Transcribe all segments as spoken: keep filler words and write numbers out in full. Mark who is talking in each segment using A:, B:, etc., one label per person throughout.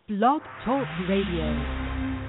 A: Blog Talk Radio.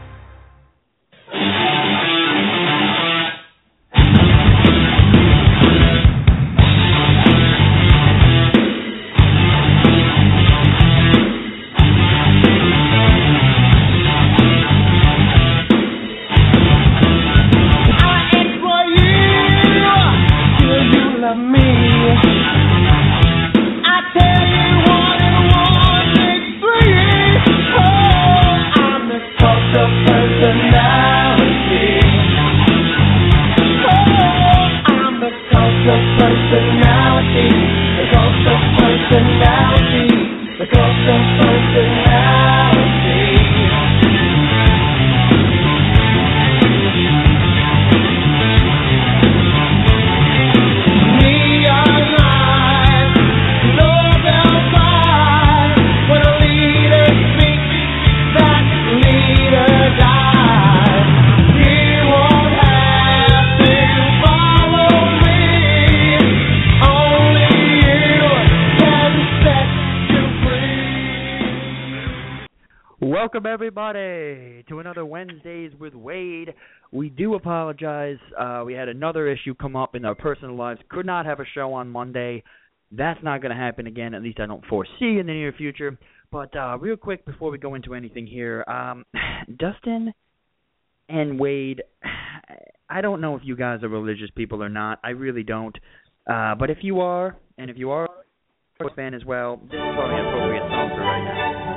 B: Welcome, everybody, to another Wednesdays with Wade. We do apologize. Uh, we had another issue come up in our personal lives. Could not have a show on Monday. That's not going to happen again, at least I don't foresee in the near future. But uh, real quick, before we go into anything here, um, Dustin and Wade, I don't know if you guys are religious people or not. I really don't. Uh, but if you are, and if you are a fan as well, this is probably an appropriate song for right now.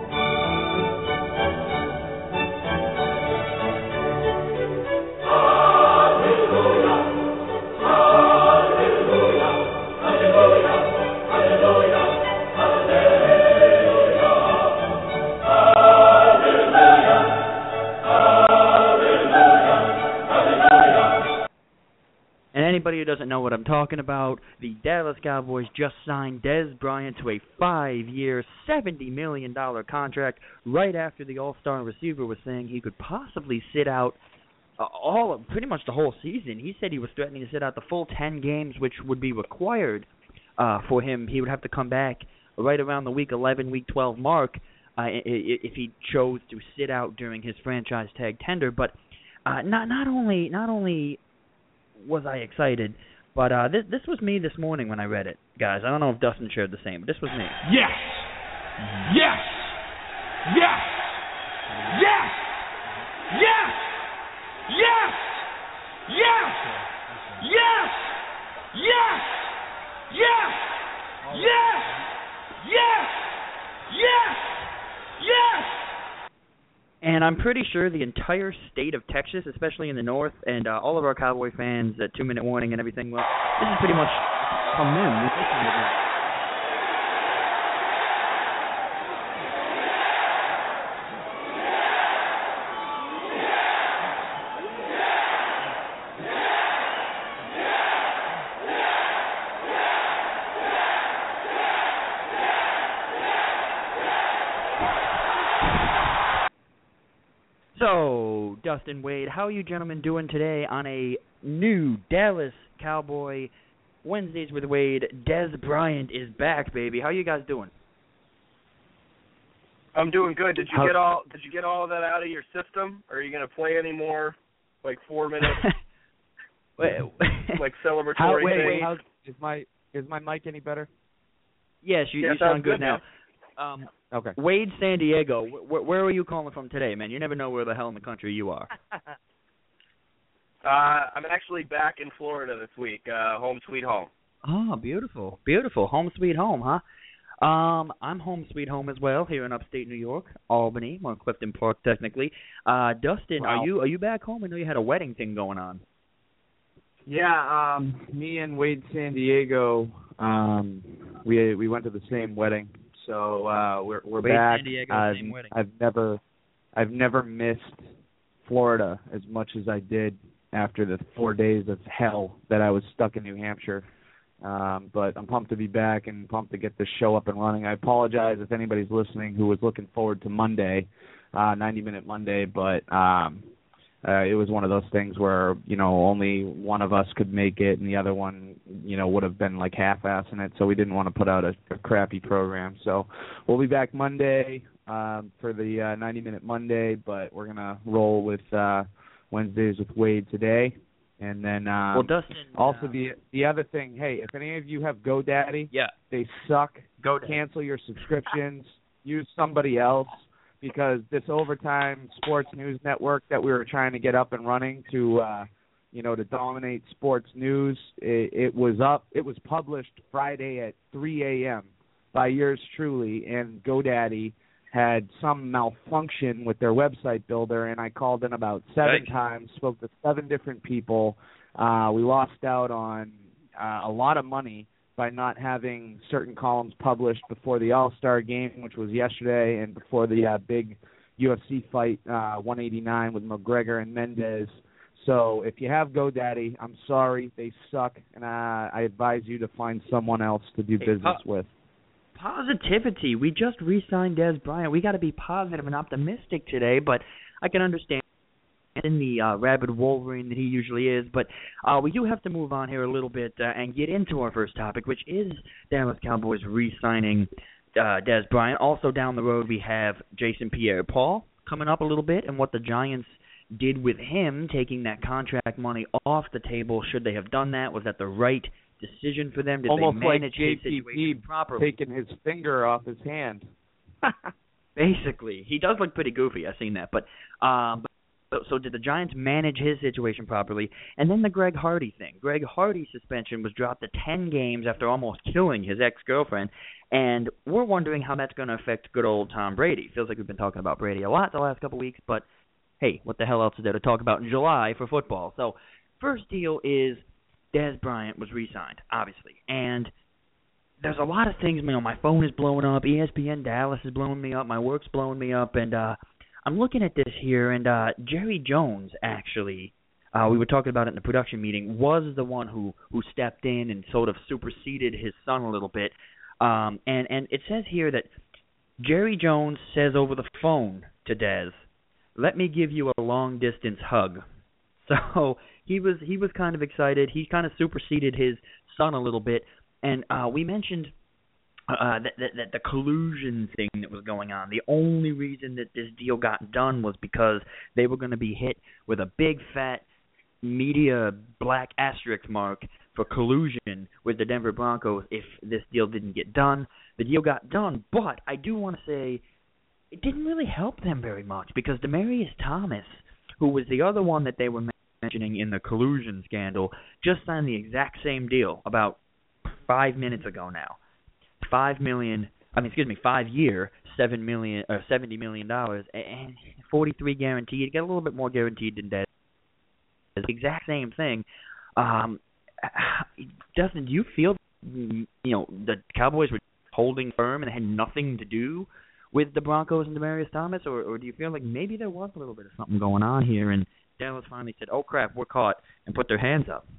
B: Anybody who doesn't know what I'm talking about, the Dallas Cowboys just signed Dez Bryant to a five-year, seventy million dollars contract right after the All-Star receiver was saying he could possibly sit out uh, all of, pretty much the whole season. He said he was threatening to sit out the full ten games, which would be required uh, for him. He would have to come back right around the week eleven, week twelve mark uh, if he chose to sit out during his franchise tag tender. But uh, not not only not only was I excited, but uh, this this was me this morning when I read it, guys. I don't know if Dustin shared the same, but this was me.
C: Yes! Yes! Yes! Yes! Yes! Yes! Yes! Yes! Yes! Yes! Yes! Yes! Yes! Yes!
B: And I'm pretty sure the entire state of Texas, especially in the north, and uh, all of our Cowboy fans at Two Minute Warning and everything, well, this is pretty much from them. This is So, Dustin, Wade, how are you gentlemen doing today on a new Dallas Cowboy Wednesdays with Wade? Dez Bryant is back, baby. How are you guys doing?
D: I'm doing good. Did you how, get all Did you get all of that out of your system? Or are you going to play any more, like four minutes,
B: wait,
D: like celebratory
E: how, wait,
D: things?
E: Wait, how's, is my is my mic any better?
B: Yes, you,
D: yeah,
B: you sound good,
D: good
B: now. Um,
E: okay.
B: Wade, San Diego. Where, where are you calling from today, man? You never know where the hell in the country you are.
D: uh, I'm actually back in Florida this week. Uh, home sweet home.
B: Oh, beautiful, beautiful. Home sweet home, huh? Um, I'm home sweet home as well here in upstate New York, Albany, or Clifton Park, technically. Uh, Dustin,
E: wow.
B: are you are you back home? I know you had a wedding thing going on.
E: Yeah, um, me and Wade San Diego, um, we we went to the same wedding. So uh, we're we're
B: Wade,
E: back.
B: San Diego,
E: I've,
B: same wedding.
E: I've never I've never missed Florida as much as I did after the four days of hell that I was stuck in New Hampshire. Um, but I'm pumped to be back and pumped to get this show up and running. I apologize if anybody's listening who was looking forward to Monday, uh, ninety minute Monday, but um, uh, it was one of those things where, you know, only one of us could make it and the other one, you know, would have been like half-assing it, so we didn't want to put out a, a crappy program. So we'll be back Monday. um, for the uh, ninety minute Monday, but we're gonna roll with uh, Wednesdays with Wade today. And then um,
B: well, Dustin,
E: also
B: uh,
E: the the other thing, hey, if any of you have GoDaddy,
B: yeah,
E: they suck.
B: GoDaddy.
E: Cancel your subscriptions. Use somebody else, because this Overtime Sports News Network that we were trying to get up and running to, uh, you know, to dominate sports news, it, it was up. It was published Friday at three a.m. by yours truly, and GoDaddy had some malfunction with their website builder, and I called in about seven
B: right.
E: times, spoke to seven different people. Uh, we lost out on uh, a lot of money by not having certain columns published before the All-Star game, which was yesterday, and before the uh, big U F C fight, uh, one eighty-nine with McGregor and Mendez. So if you have GoDaddy, I'm sorry, they suck, and uh, I advise you to find someone else to do
B: hey,
E: business
B: po-
E: with.
B: Positivity. We just re-signed Dez Bryant. We got to be positive and optimistic today, but I can understand in the uh, rabid Wolverine that he usually is. But uh, we do have to move on here a little bit uh, and get into our first topic, which is Dallas Cowboys re-signing uh, Dez Bryant. Also down the road, we have Jason Pierre-Paul coming up a little bit, and what the Giants did with him, taking that contract money off the table. Should they have done that? Was that the right decision for them? Did
E: Almost
B: they manage
E: like J
B: his
E: P P
B: situation properly?
E: taking his finger off his hand.
B: Basically, he does look pretty goofy. I've seen that, but um, so, so did the Giants manage his situation properly? And then the Greg Hardy thing. Greg Hardy's suspension was dropped to ten games after almost killing his ex-girlfriend, and we're wondering how that's going to affect good old Tom Brady. Feels like we've been talking about Brady a lot the last couple of weeks, but hey, what the hell else is there to talk about in July for football? So, first deal is Dez Bryant was re-signed, obviously, and there's a lot of things. You know, my phone is blowing up, E S P N Dallas is blowing me up, my work's blowing me up, and uh, I'm looking at this here, and uh, Jerry Jones actually, uh, we were talking about it in the production meeting, was the one who, who stepped in and sort of superseded his son a little bit, um, and, and it says here that Jerry Jones says over the phone to Dez, "Let me give you a long-distance hug." So he was he was kind of excited. He kind of superseded his son a little bit. And uh, we mentioned uh, that, that, that the collusion thing that was going on, the only reason that this deal got done was because they were going to be hit with a big, fat media black asterisk mark for collusion with the Denver Broncos if this deal didn't get done. The deal got done, but I do want to say it didn't really help them very much because Demaryius Thomas, who was the other one that they were mentioning in the collusion scandal, just signed the exact same deal about five minutes ago now. Five million, I mean, excuse me, five year, seven million or seventy million dollars, and forty-three guaranteed. Get a little bit more guaranteed than that. The exact same thing. Um, Dustin, do you feel, you know, the Cowboys were holding firm and had nothing to do with the Broncos and Demaryius Thomas, or, or do you feel like maybe there was a little bit of something going on here, and Dallas finally said, "Oh crap, we're caught," and put their hands up?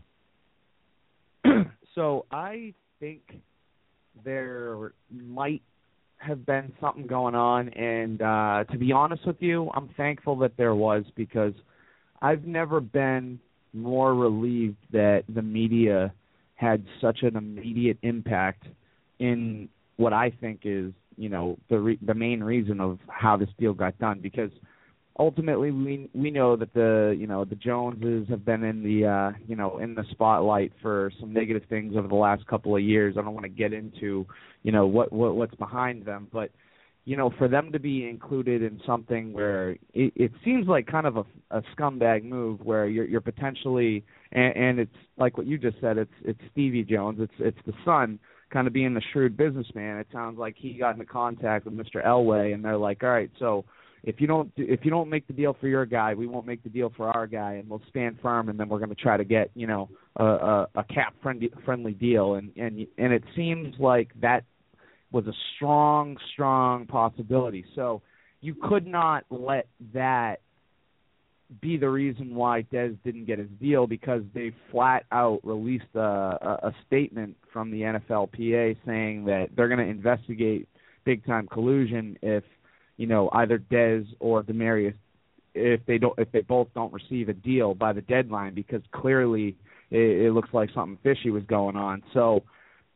E: So I think there might have been something going on, and uh, to be honest with you, I'm thankful that there was, because I've never been more relieved that the media had such an immediate impact in what I think is, you know, the re- the main reason of how this deal got done, because ultimately we we know that the you know the Joneses have been in the uh, you know in the spotlight for some negative things over the last couple of years. I don't want to get into you know what, what what's behind them, but you know for them to be included in something where it, it seems like kind of a, a scumbag move, where you're you're potentially and, and it's like what you just said. It's it's Stevie Jones. It's it's the son, kind of being the shrewd businessman. It sounds like he got into contact with Mister Elway, and they're like, all right, so if you don't if you don't make the deal for your guy, we won't make the deal for our guy, and we'll stand firm, and then we're going to try to get you know a, a, a cap friendly friendly deal, and and and it seems like that was a strong strong possibility. So you could not let that be the reason why Dez didn't get his deal, because they flat out released a, a, a statement from the N F L P A saying that they're going to investigate big time collusion if you know either Dez or Demaryius, if they don't if they both don't receive a deal by the deadline, because clearly it, it looks like something fishy was going on. So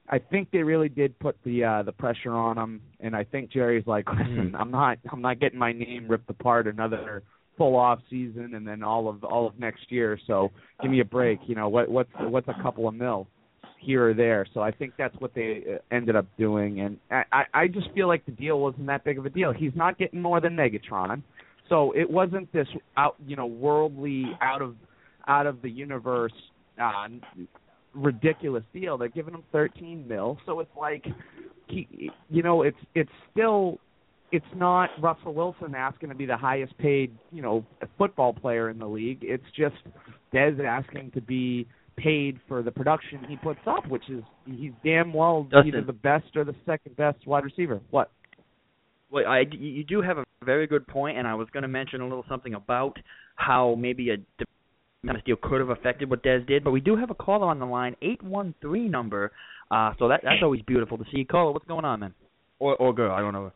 E: I think they really did put the uh, the pressure on him, and I think Jerry's like, listen, I'm not I'm not getting my name ripped apart another full off season and then all of all of next year. So give me a break. You know what what's what's a couple of mil here or there. So I think that's what they ended up doing, and I I just feel like the deal wasn't that big of a deal. He's not getting more than Megatron, so it wasn't this out you know worldly out of out of the universe uh, ridiculous deal. They're giving him thirteen mil, so it's like he, you know it's it's still. It's not Russell Wilson asking to be the highest paid, you know, football player in the league. It's just Dez asking to be paid for the production he puts up, which is he's damn well
B: Dustin.
E: either the best or the second best wide receiver. What?
B: Well, I, you do have a very good point, and I was going to mention a little something about how maybe a defensive deal could have affected what Dez did, but we do have a caller on the line, eight one three number, uh, so that that's always beautiful to see. Caller, what's going on, man? Or or girl, I don't know.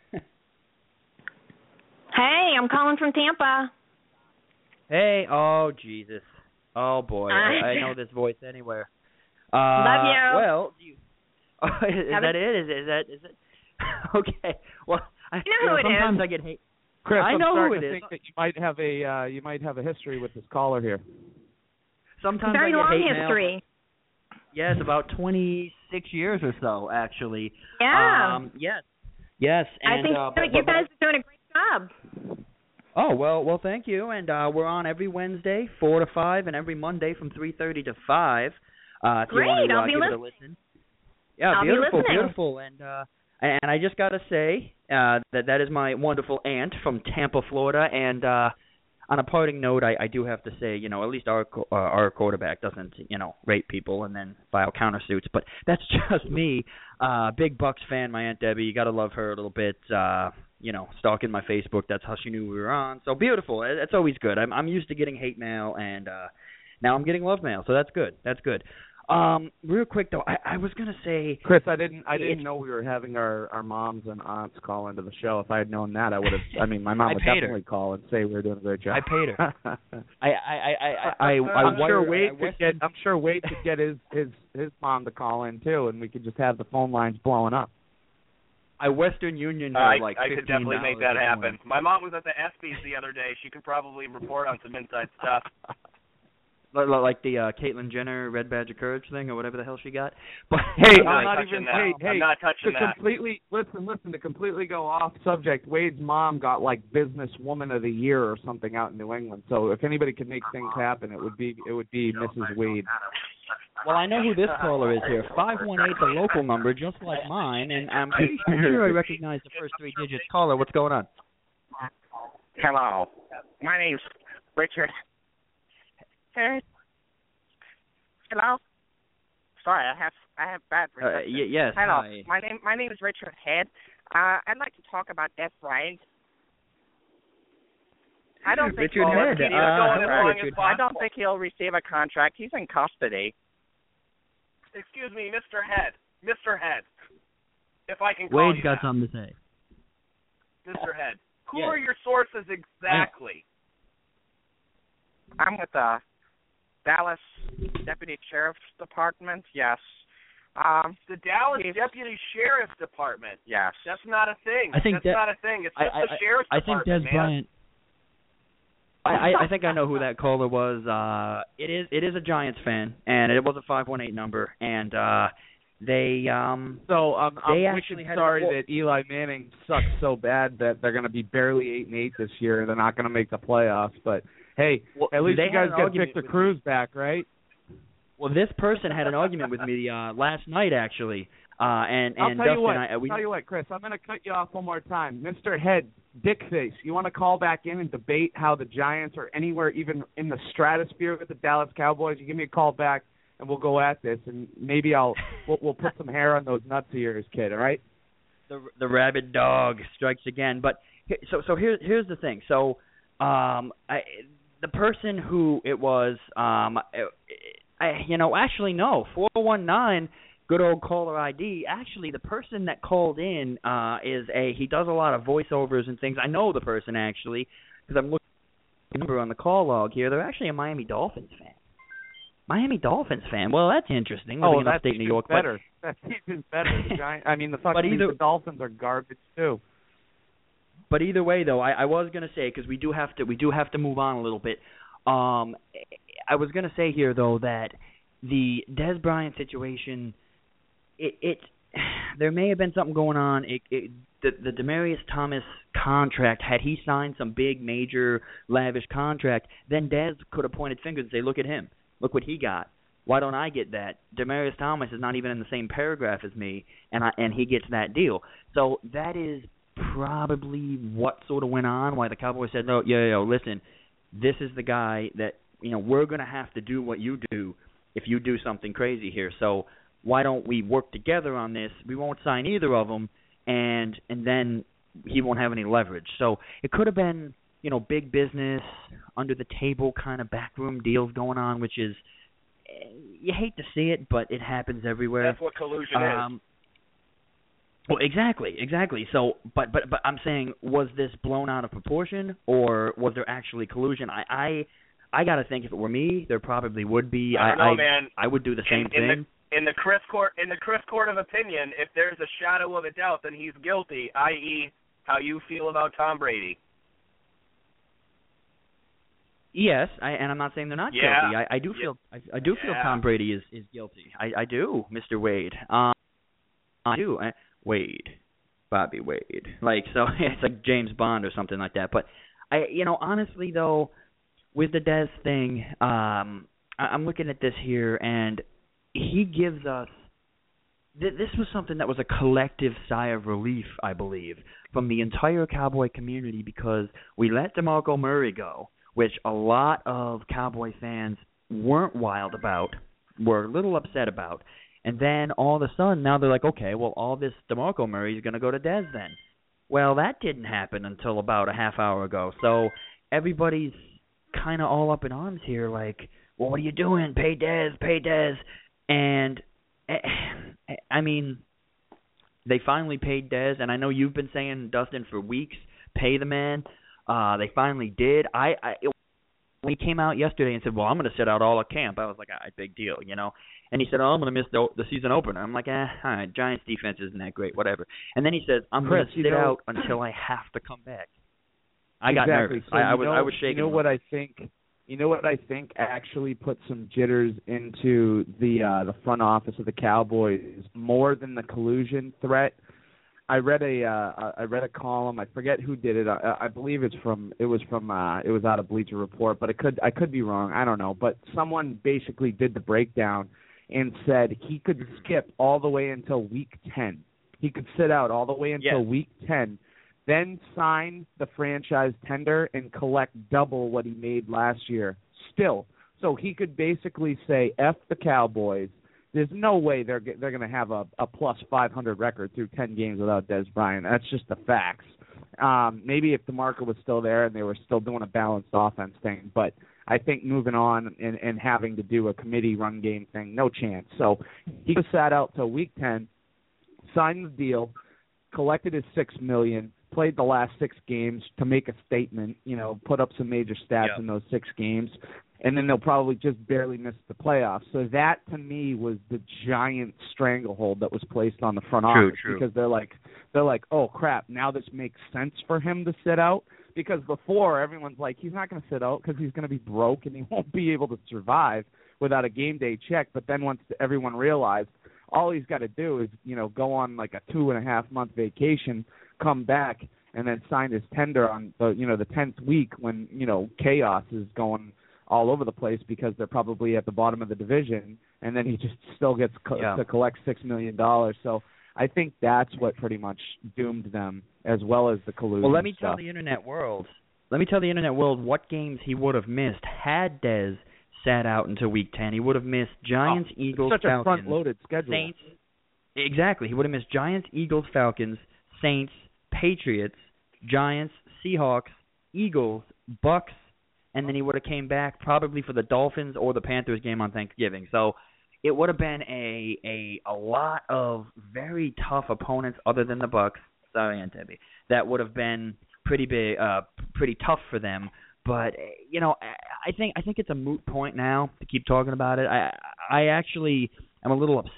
F: Hey, I'm calling from Tampa.
B: Hey, oh, Jesus. Oh, boy. I, I know this voice anywhere. Uh,
F: Love you.
B: Well, do you, oh, is, is that it? Is, is that is it? Okay. Well, I,
F: you know
B: you know,
F: who it
B: sometimes
F: is.
B: I get hate.
E: Chris,
B: I
E: I'm
B: know
E: starting
B: who it
E: to
B: is.
E: think that you might have a uh, you might have a history with this caller here.
B: Sometimes
F: Very
B: I get
F: long
B: hate
F: history.
B: Mail. Yes, about twenty-six years or so, actually.
F: Yeah.
B: Um, yes. Yes. And,
F: I think
B: uh,
F: but,
B: but,
F: you
B: but,
F: guys are doing a great job.
B: Oh, well, well, thank you. And uh, we're on every Wednesday, four to five, and every Monday from three thirty to five. Uh, if
F: Great,
B: you want to,
F: I'll
B: uh,
F: be
B: give
F: listening.
B: it a listen. Yeah,
F: I'll be
B: beautiful,
F: listening.
B: beautiful. And uh, and I just got to say uh, that that is my wonderful aunt from Tampa, Florida. And uh, on a parting note, I, I do have to say, you know, at least our uh, our quarterback doesn't, you know, rape people and then file countersuits. But that's just me. Uh, big Bucks fan, my Aunt Debbie. You got to love her a little bit. Uh, you know, stalking my Facebook. That's how she knew we were on. So beautiful. It's always good. I'm I'm used to getting hate mail, and uh, now I'm getting love mail. So that's good. That's good. Um, real quick though, I, I was gonna say,
E: Chris, I didn't I didn't
B: It's-
E: know we were having our, our moms and aunts call into the show. If I had known that, I would have. I mean, my mom
B: I
E: would
B: paid her.
E: definitely call and say we were doing a great job.
B: I paid her. I I I I I, I
E: I'm sure
B: wire-
E: Wade
B: I
E: could
B: Western-
E: get. I'm sure Wade could get his, his his mom to call in too, and we could just have the phone lines blowing up.
B: I Western Union
D: I,
B: like
D: I could definitely make that
B: fifteen dollars
D: happen. My mom was at the ESPYs the other day. She could probably report on some inside stuff.
B: Li- li- Like the uh, Caitlyn Jenner Red Badge of Courage thing or whatever the hell she got. But
E: Hey,
D: I'm
E: I'm
D: not
E: not
D: touching
E: even.
D: that.
E: Hey,
D: I'm
E: hey,
D: not
E: to
D: touching that.
E: completely listen, listen. To completely go off subject, Wade's mom got like Business Woman of the Year or something out in New England. So if anybody could make things happen, it would be it would be Missus Wade.
B: well, I know who this caller is here. five one eight, the local number, just like mine, and I'm pretty sure I recognize the first three digits. Caller, what's going on?
G: Hello. My name's Richard. Hey. Hello. Sorry, I have I have bad
B: Uh,
G: reception.
B: y- yes,
G: Hello.
B: hi.
G: My name my name is Richard Head. Uh, I'd like to talk about Dez Bryant. I don't think
B: Richard
G: he'll
B: Head,
G: receive
B: uh,
G: a
B: hello,
G: contract.
B: Richard.
G: I don't think he'll receive a contract. He's in custody.
D: Excuse me, Mister Head. Mister Head. If I can call
B: Wade's
D: you
B: got
D: that.
B: something to say.
D: Mister Head. Who
B: Yes.
D: are your sources exactly?
G: I'm with the Dallas Deputy Sheriff's Department. Yes. Um.
D: The Dallas
G: He's-
D: Deputy Sheriff's Department.
G: Yes.
D: That's not a thing.
B: I think
D: That's
B: that-
D: not a thing. It's
B: I,
D: just
B: I,
D: the Sheriff's
B: I think
D: Department,
B: Dez
D: man.
B: Bryant. I, I, I think I know who that caller was. Uh, it is it is a Giants fan, and it was a five one eight number, and uh, they um.
E: So um,
B: They
E: I'm
B: actually
E: wicked
B: had-
E: sorry
B: well-
E: that Eli Manning sucks so bad that they're going to be barely eight and eight this year. They're not going to make the playoffs. But hey,
B: Well,
E: at least
B: they
E: you
B: had
E: guys
B: an
E: got
B: argument
E: Victor
B: with-
E: Cruz back, right?
B: Well, this person had an argument with me uh, last night, actually, uh, and
E: I'll
B: and
E: tell
B: Dustin,
E: you what.
B: I, we,
E: I'll tell you what, Chris. I'm going to cut you off one more time, Mister Head, Dickface. You want to call back in and debate how the Giants are anywhere even in the stratosphere with the Dallas Cowboys? You give me a call back, and we'll go at this, and maybe I'll we'll, we'll put some hair on those nuts of yours, kid. All right?
B: the the rabid dog strikes again. But he- so so here here's the thing. So um, I, the person who it was, um, I, you know, actually no, four one nine, good old caller I D. Actually, the person that called in uh, is a he does a lot of voiceovers and things. I know the person actually because I'm looking at the number on the call log here. They're actually a Miami Dolphins fan. Miami Dolphins fan. Well, that's interesting. Living
E: Oh,
B: in
E: that's
B: upstate New
E: even
B: York, but
E: better. That team is better. The Giants. I mean, the fucking
B: But either-
E: the Dolphins are garbage too.
B: But either way, though, I, I was gonna say because we do have to we do have to move on a little bit. Um, I was gonna say here though that the Dez Bryant situation, it, it there may have been something going on. It, it the the Demaryius Thomas contract, had he signed some big major lavish contract, then Dez could have pointed fingers and say, look at him, look what he got. Why don't I get that? Demaryius Thomas is not even in the same paragraph as me, and I, and he gets that deal. So that is probably what sort of went on, why the Cowboys said, no, yo, yo, yo, listen, this is the guy that, you know, we're going to have to do what you do if you do something crazy here. So why don't we work together on this? We won't sign either of them, and and then he won't have any leverage. So it could have been, you know, big business, under the table kind of backroom deals going on, which is, you hate to see it, but it happens everywhere.
D: That's what collusion
B: um,
D: is.
B: Well, exactly, exactly. So, but but but I'm saying, was this blown out of proportion, or was there actually collusion? I I, I got to think if it were me, there probably would be.
D: I don't know,
B: I,
D: man.
B: I would do the same
D: in,
B: thing.
D: In the, in the Chris court, in the Chris court of opinion, if there's a shadow of a doubt, then he's guilty. that is, how you feel about Tom Brady?
B: Yes, I, and I'm not saying they're not
D: Yeah.
B: guilty. I, I do feel I, I do feel
D: Yeah.
B: Tom Brady is, is guilty. I, I do, Mister Wade. Um, I do. I, Wade, Bobby Wade. Like, so it's like James Bond or something like that. But I, you know, honestly though, with the Dez thing, um, I, I'm looking at this here, and he gives us. Th- this was something that was a collective sigh of relief, I believe, from the entire Cowboy community, because we let DeMarco Murray go, which a lot of Cowboy fans weren't wild about, were a little upset about. And then all of a sudden, now they're like, okay, well, all this DeMarco Murray is going to go to Dez then. Well, that didn't happen until about a half hour ago. So everybody's kind of all up in arms here, like, well, what are you doing? Pay Dez, pay Dez. And, I mean, they finally paid Dez, and I know you've been saying, Dustin, for weeks, pay the man. Uh, they finally did. I, I it, when he came out yesterday and said, well, I'm going to sit out all of camp, I was like, all right, big deal, you know. And he said, oh, I'm going to miss the, the season opener. I'm like, eh, all right, Giants defense isn't that great, whatever. And then he says, I'm going to sit
E: you know,
B: out until I have to come back. I got
E: exactly.
B: nervous.
E: So
B: I, I was
E: know,
B: I was shaking.
E: You know what I think? You know what I think actually put some jitters into the uh, the front office of the Cowboys more than the collusion threat. I read a uh, I read a column. I forget who did it. I, I believe it's from it was from uh, it was out of Bleacher Report, but it could I could be wrong. I don't know. But someone basically did the breakdown and said he could skip all the way until week ten. He could sit out all the way until
B: yes.
E: week ten, then sign the franchise tender and collect double what he made last year. Still, so he could basically say F the Cowboys. There's no way they're they're going to have a, a plus five hundred record through ten games without Dez Bryant. That's just the facts. Um, maybe if DeMarco was still there and they were still doing a balanced offense thing, but I think moving on and, and having to do a committee run game thing, no chance. So he was sat out till week ten, signed the deal, collected his six million dollars, played the last six games to make a statement, you know, put up some major stats
B: yeah.
E: in those six games, and then they'll probably just barely miss the playoffs. So that, to me, was the giant stranglehold that was placed on the front
B: True,
E: office
B: true.
E: because they're like, they're like, oh crap, now this makes sense for him to sit out. Because before, everyone's like, he's not going to sit out because he's going to be broke and he won't be able to survive without a game day check. But then once everyone realized, all he's got to do is, you know, go on like a two and a half month vacation, come back, and then sign his tender on the, you know, the tenth week when, you know, chaos is going all over the place because they're probably at the bottom of the division, and then he just still gets co-
B: yeah.
E: to collect six million dollars. So I think that's what pretty much doomed them, as well as the collusion.
B: Well, let me
E: stuff.
B: tell the internet world. Let me tell the internet world what games he would have missed had Dez sat out until week ten. He would have missed Giants,
E: oh,
B: Eagles,
E: such
B: Falcons,
E: a front-loaded schedule.
B: Saints. Exactly. He would have missed Giants, Eagles, Falcons, Saints, Patriots, Giants, Seahawks, Eagles, Bucks, and then he would have came back probably for the Dolphins or the Panthers game on Thanksgiving. So it would have been a a a lot of very tough opponents other than the Bucks. Sorry, Aunt Debbie. That would have been pretty big, uh, pretty tough for them. But you know, I think I think it's a moot point now to keep talking about it. I I actually am a little upset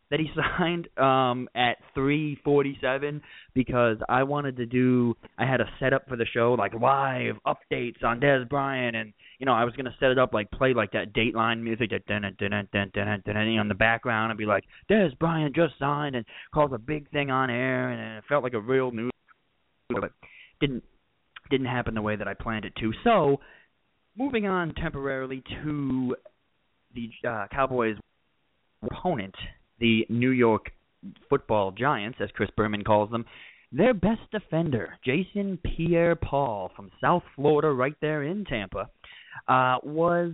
B: that he signed um, at three forty-seven because I wanted to do – I had a setup for the show, like live updates on Dez Bryant, and, you know, I was going to set it up, like play like that Dateline music that dun dun dun dun dun dun in the background and be like, Dez Bryant just signed, and cause a big thing on air, and it felt like a real news, but didn't didn't happen the way that I planned it to. So, moving on temporarily to the uh, Cowboys' opponent, the New York Football Giants, as Chris Berman calls them, their best defender, Jason Pierre-Paul from South Florida, right there in Tampa, uh, was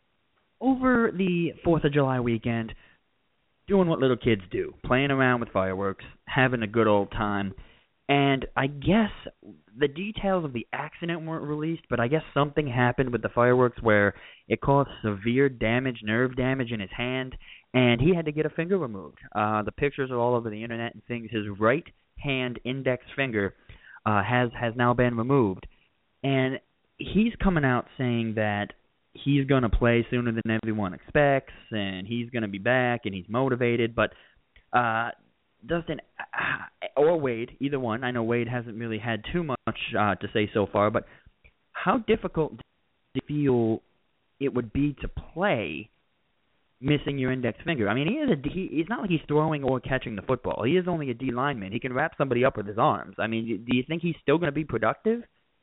B: over the fourth of July weekend doing what little kids do, playing around with fireworks, having a good old time. And I guess the details of the accident weren't released, but I guess something happened with the fireworks where it caused severe damage, nerve damage in his hand, and he had to get a finger removed. Uh, the pictures are all over the internet and things. His right hand index finger uh, has has now been removed, and he's coming out saying that he's going to play sooner than everyone expects, and he's going to be back, and he's motivated. But uh, Dustin uh, or Wade, either one. I know Wade hasn't really had too much uh, to say so far, but how difficult do you feel it would be to play missing your index finger? I mean, he is a he, he's not like he's throwing or catching the football. He is only a D lineman. He can wrap somebody up with his arms. I mean, do you think he's still going to be productive?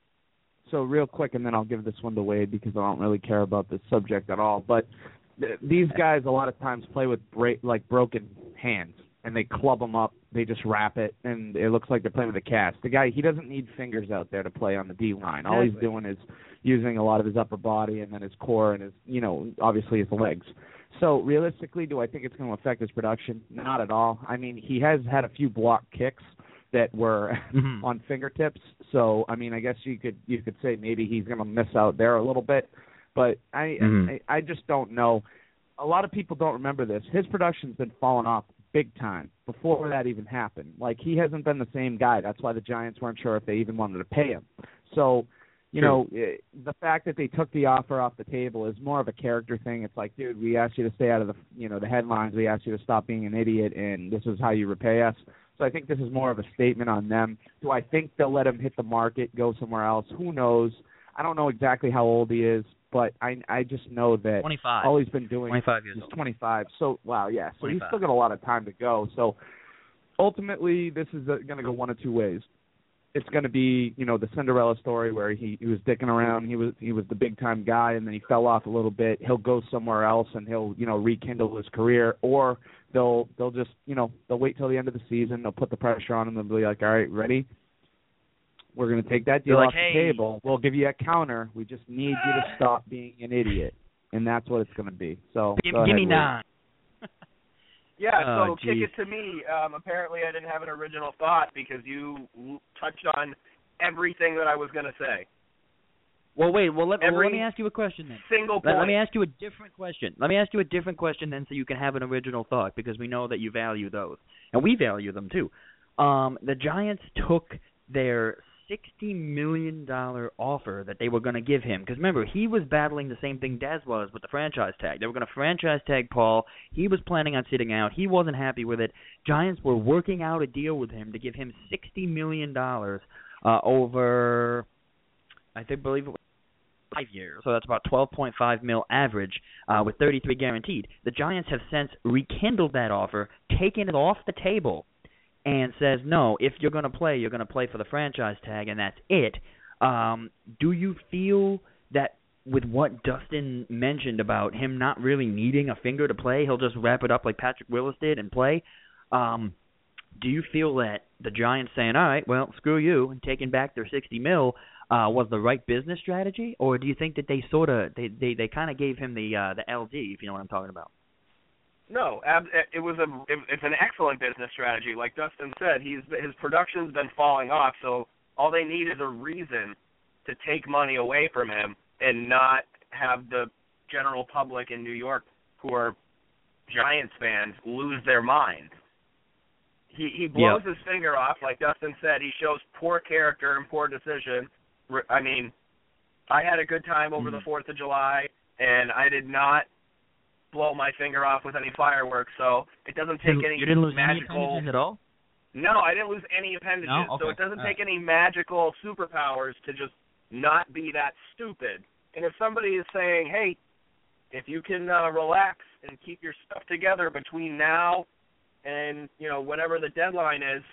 E: So real quick, and then I'll give this one to Wade because I don't really care about this subject at all. But th- these guys a lot of times play with bra- like broken hands, and they club them up. They just wrap it, and it looks like they're playing with a cast. The guy, he doesn't need fingers out there to play on the D line. All he's doing is using a lot of his upper body and then his core and his, you know, obviously his legs. So realistically, do I think it's going to affect his production? Not at all. I mean, he has had a few block kicks that were mm-hmm. on fingertips. So I mean, I guess you could you could say maybe he's going to miss out there a little bit. But I, mm-hmm. I I just don't know. A lot of people don't remember this. His production's been falling off big time before that even happened. Like, he hasn't been the same guy. That's why the Giants weren't sure if they even wanted to pay him. So, you know, the fact that they took the offer off the table is more of a character thing. It's like, dude, we asked you to stay out of the, you know, the headlines. We asked you to stop being an idiot, and this is how you repay us. So I think this is more of a statement on them. Do I think they'll let him hit the market, go somewhere else? Who knows? I don't know exactly how old he is, but I I just know that
B: twenty-five.
E: All he's been doing
B: twenty-five years
E: is
B: old.
E: twenty-five. So, wow, yeah. So
B: twenty-five.
E: he's still got a lot of time to go. So ultimately, this is going to go one of two ways. It's going to be, you know, the Cinderella story where he, he was dicking around. He was he was the big time guy, and then he fell off a little bit. He'll go somewhere else, and he'll, you know, rekindle his career. Or they'll they'll just, you know, they'll wait till the end of the season. They'll put the pressure on him and be like, all right, ready? We're going to take that deal
B: like,
E: off
B: hey.
E: the table. We'll give you a counter. We just need you to stop being an idiot, and that's what it's going to be. So
B: give,
E: go
B: give
E: ahead,
B: me
E: Wade.
B: nine.
D: Yeah,
B: Oh,
D: so kick
B: geez.
D: it to me. Um, apparently I didn't have an original thought because you touched on everything that I was going to say.
B: Well, wait. Well, let, well,
D: Every
B: let me ask you a question then.
D: Single
B: Let,
D: point.
B: let me ask you a different question. Let me ask you a different question then, so you can have an original thought, because we know that you value those, and we value them too. Um, the Giants took their sixty million dollars offer that they were going to give him, because remember, he was battling the same thing Dez was with the franchise tag. They were going to franchise tag Paul. He was planning on sitting out. He wasn't happy with it. Giants were working out a deal with him to give him sixty million dollars uh, over, I think, believe it was five years. So that's about twelve point five mil average uh, with thirty-three guaranteed. The Giants have since rekindled that offer, taken it off the table, and says, no, if you're going to play, you're going to play for the franchise tag, and that's it. Um, do you feel that with what Dustin mentioned about him not really needing a finger to play, he'll just wrap it up like Patrick Willis did and play? Um, do you feel that the Giants saying, all right, well, screw you, and taking back their sixty mil uh, was the right business strategy? Or do you think that they sort of, they, they, they kind of gave him the uh, the L D, if you know what I'm talking about?
D: No, ab- it was a it, it's an excellent business strategy. Like Dustin said, he's his production's been falling off, so all they need is a reason to take money away from him and not have the general public in New York who are Giants fans lose their mind. He he blows
B: yeah.
D: his finger off, like Dustin said. He shows poor character and poor decision. I mean, I had a good time over mm. the fourth of July, and I did not blow my finger off with any fireworks, so it doesn't take
B: you,
D: any
B: you didn't lose
D: magical.
B: any appendages at all?
D: No, I didn't lose any appendages,
B: No? Okay.
D: so it doesn't
B: All
D: take
B: right.
D: any magical superpowers to just not be that stupid. And if somebody is saying, hey, if you can uh, relax and keep your stuff together between now and, you know, whenever the deadline is,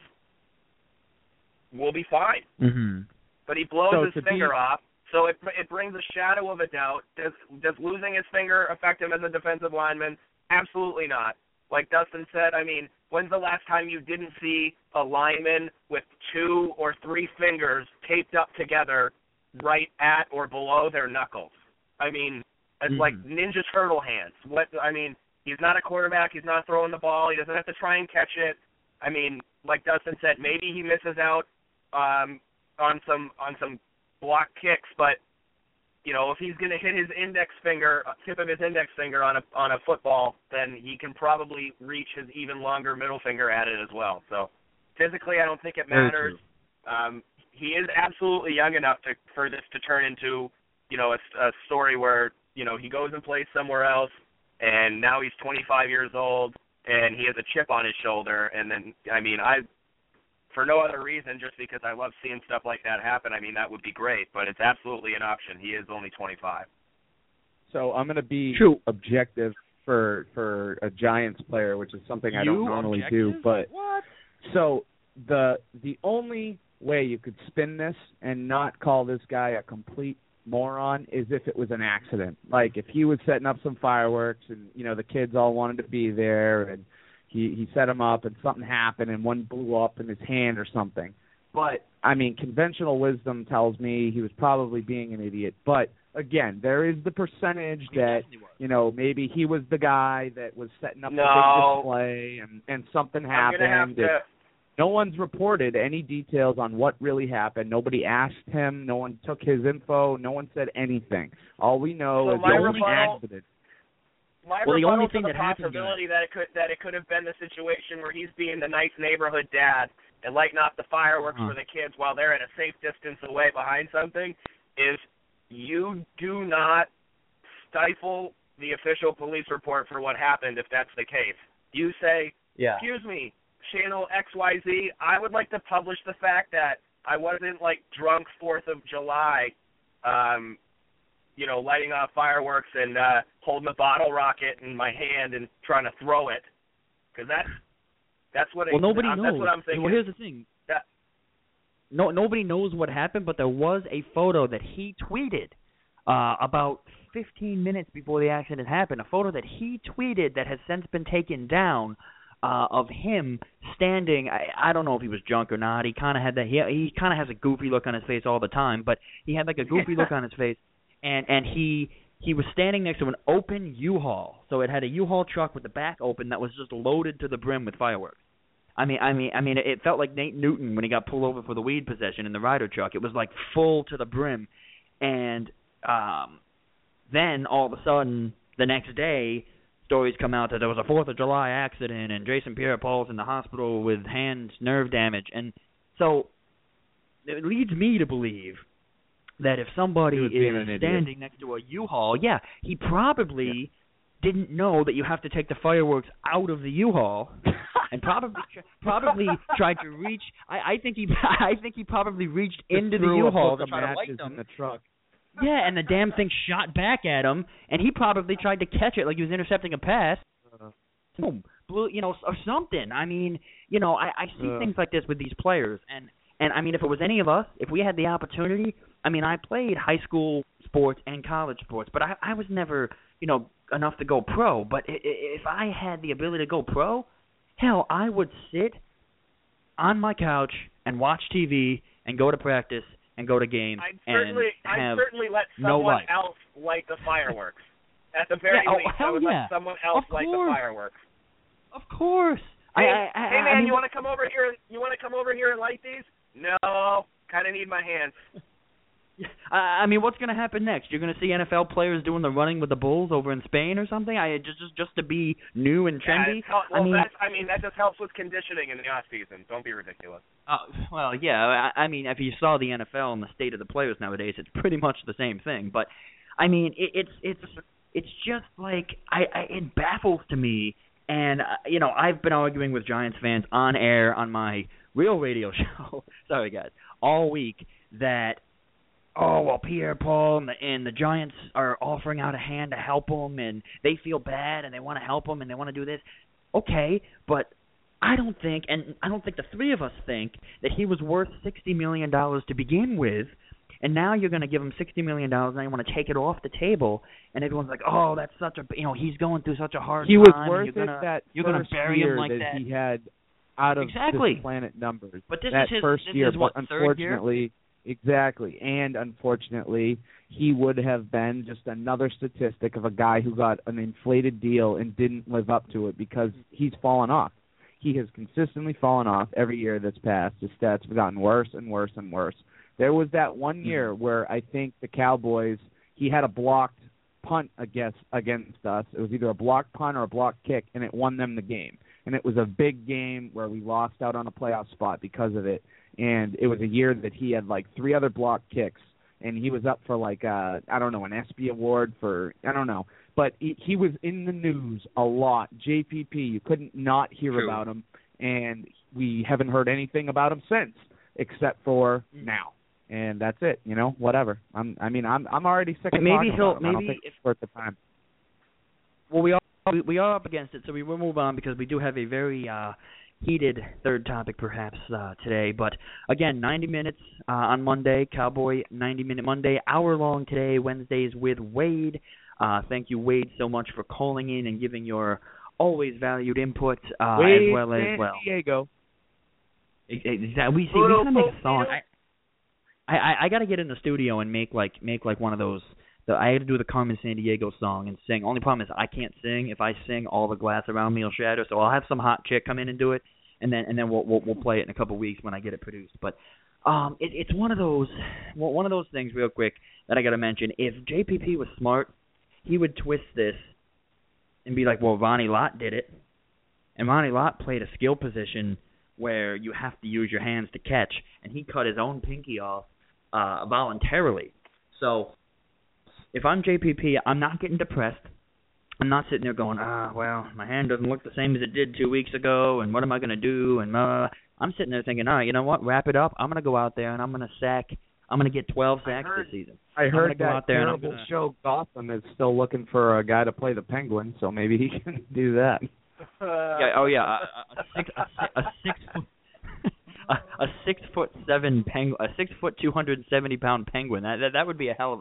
D: we'll be fine.
B: Mm-hmm.
D: But he blows
E: So
D: his
E: to
D: finger
E: be-
D: off, so it it brings a shadow of a doubt. Does does losing his finger affect him as a defensive lineman? Absolutely not. Like Dustin said, I mean, when's the last time you didn't see a lineman with two or three fingers taped up together right at or below their knuckles? I mean, it's
B: Mm-hmm.
D: like Ninja Turtle hands. What I mean, he's not a quarterback. He's not throwing the ball. He doesn't have to try and catch it. I mean, like Dustin said, maybe he misses out um, on some on some block kicks, but you know, if he's going to hit his index finger, tip of his index finger on a on a football, then he can probably reach his even longer middle finger at it as well. So physically, I don't think it matters. Um, he is absolutely young enough to for this to turn into, you know, a, a story where, you know, he goes and plays somewhere else, and now he's twenty-five years old, and he has a chip on his shoulder. And then, I mean, I, for no other reason, just because I love seeing stuff like that happen, I mean, that would be great. But it's absolutely an option. He is only twenty-five.
E: So I'm going to be
B: True.
E: objective for for a Giants player, which is something I don't
B: You
E: normally
B: objective?
E: do. But
B: What?
E: so the the only way you could spin this and not call this guy a complete moron is if it was an accident. Like if he was setting up some fireworks and, you know, the kids all wanted to be there and he, he set them up and something happened and one blew up in his hand or something. But, I mean, conventional wisdom tells me he was probably being an idiot. But, again, there is the percentage that, you know, maybe he was the guy that was setting up
D: No.
E: the big display and, and something
D: I'm
E: happened.
D: gonna have to.
E: No one's reported any details on what really happened. Nobody asked him. No one took his info. No one said anything. All we know
D: So
E: is
D: my
E: it was an
D: rebuttal-
E: accident.
D: My
B: Well, the
D: rebuttal
B: only
D: to
B: thing
D: the
B: that happened,
D: possibility that it could that it could have been the situation where he's being the nice neighborhood dad and lighting off the fireworks
B: Uh-huh.
D: for the kids while they're at a safe distance away behind something is you do not stifle the official police report for what happened if that's the case. You say,
B: Yeah.
D: excuse me, channel X Y Z, I would like to publish the fact that I wasn't like drunk fourth of July, um, you know, lighting off fireworks and uh, holding a bottle rocket in my hand and trying to throw it, because that's that's what. It,
B: Well, nobody
D: I'm,
B: knows.
D: That's what I'm thinking.
B: Well, here's the thing.
D: That-
B: No, nobody knows what happened, but there was a photo that he tweeted uh, about fifteen minutes before the accident happened. A photo that he tweeted that has since been taken down uh, of him standing. I, I don't know if he was drunk or not. He kind of had that. He he kind of has a goofy look on his face all the time, but he had like a goofy look on his face, and and he. He was standing next to an open U-Haul, so it had a U-Haul truck with the back open that was just loaded to the brim with fireworks. I mean, I mean, I mean, it felt like Nate Newton when he got pulled over for the weed possession in the Ryder truck. It was like full to the brim, and um, then all of a sudden, the next day, stories come out that there was a Fourth of July accident and Jason Pierre-Paul's in the hospital with hand nerve damage, and so it leads me to believe that if somebody
E: He was being
B: is
E: an idiot.
B: standing next to a U-Haul, yeah, he probably didn't know that you have to take the fireworks out of the U-Haul, and probably tr- probably tried to reach. I, I think he I think he probably reached into the
E: Threw a
B: U-Haul
E: book
B: to
E: of
B: try to light
E: matches
B: them.
E: in the truck.
B: Yeah, and the damn thing shot back at him, and he probably tried to catch it like he was intercepting a pass. Boom, blew, you know, or something. I mean, you know, I, I see
E: Uh.
B: things like this with these players, and and I mean, if it was any of us, if we had the opportunity, I mean, I played high school sports and college sports, but I, I was never, you know, enough to go pro. But i- i- if I had the ability to go pro, hell, I would sit on my couch and watch T V and go to practice and go to games
D: I'd
B: and
D: certainly, I'd
B: have
D: certainly let
B: no
D: someone
B: life.
D: else light the fireworks. At the very
B: Yeah, oh,
D: least, I
B: hell
D: would
B: yeah.
D: let someone else
B: Of
D: light the
B: course.
D: fireworks.
B: Of course.
D: Hey,
B: I, I, I,
D: hey man,
B: I mean,
D: you want to come over here? You want to come over here and light these? No, kind of need my hands.
B: I I mean, what's going to happen next? You're going to see N F L players doing the running with the Bulls over in Spain or something? I just just just to be new and trendy.
D: Yeah, it's hel- well,
B: I mean,
D: that's, I mean, that just helps with conditioning in the off season. Don't be ridiculous.
B: uh, well, yeah. I, I mean, if you saw the N F L and the state of the players nowadays, it's pretty much the same thing. But I mean, it, it's it's it's just like I, I it baffles to me. And uh, you know, I've been arguing with Giants fans on air on my real radio show. Sorry, guys, all week that oh well, Pierre-Paul and the, and the Giants are offering out a hand to help him, and they feel bad and they want to help him and they want to do this. Okay, but I don't think, and I don't think the three of us think, that he was worth sixty million dollars to begin with, and now you're going to give him sixty million dollars and you want to take it off the table, and everyone's like, oh, that's such a, you know, he's going through such a hard
E: he
B: time.
E: was worth
B: you're gonna,
E: it that
B: you're going to
E: first
B: bury
E: year
B: him like
E: that,
B: that.
E: he had out of
B: exactly.
E: this planet numbers.
B: But this
E: that
B: is his,
E: first
B: this
E: year,
B: is what,
E: but
B: third year?
E: unfortunately, exactly, and unfortunately, he would have been just another statistic of a guy who got an inflated deal and didn't live up to it because he's fallen off. He has consistently fallen off every year that's passed. His stats have gotten worse and worse and worse. There was that one year where I think the Cowboys, he had a blocked punt against against us. It was either a blocked punt or a blocked kick, and it won them the game. And it was a big game where we lost out on a playoff spot because of it. And it was a year that he had like three other blocked kicks, and he was up for like, uh, I don't know, an ESPY award for, I don't know. But he, he was in the news a lot. J P P, you couldn't not hear
B: True.
E: about him, and we haven't heard anything about him since, except for now. And that's it, you know, whatever. I'm, I mean, I'm I'm already sick of
B: maybe
E: talking
B: he'll,
E: about him. I don't
B: maybe
E: think it's worth the time.
B: Well, we are we, we are up against it, so we will move on because we do have a very uh, heated third topic perhaps uh, today. But again, ninety minutes uh, on Monday, Cowboy ninety minute Monday, hour long today. Wednesdays with Wade. Uh, thank you, Wade, so much for calling in and giving your always valued input uh,
E: Wade,
B: as well as
E: San
B: well.
E: Diego.
B: Exactly. We see we gotta make a song. I I, I, I got to get in the studio and make like make like one of those. The, I had to do the Carmen Sandiego song and sing. Only problem is I can't sing. If I sing, all the glass around me will shatter. So I'll have some hot chick come in and do it, and then and then we'll we'll, we'll play it in a couple of weeks when I get it produced. But um, it, it's one of those one of those things real quick that I got to mention. If J P P was smart, he would twist this and be like, well, Ronnie Lott did it, and Ronnie Lott played a skill position where you have to use your hands to catch, and he cut his own pinky off uh, voluntarily. So if I'm J P P, I'm not getting depressed. I'm not sitting there going, ah, well, my hand doesn't look the same as it did two weeks ago, and what am I going to do? And uh, I'm sitting there thinking, all right, you know what, wrap it up. I'm going to go out there, and I'm going to sack. I'm going to get twelve sacks
E: heard,
B: this season.
E: I
B: I'm
E: heard
B: go
E: that
B: out there
E: terrible
B: gonna...
E: show Gotham is still looking for a guy to play the Penguin, so maybe he can do that.
B: Yeah, oh, yeah, a, a six, a, a six foot... A, a six foot seven penguin, a six foot two hundred and seventy pound penguin. That, that that would be a hell of a.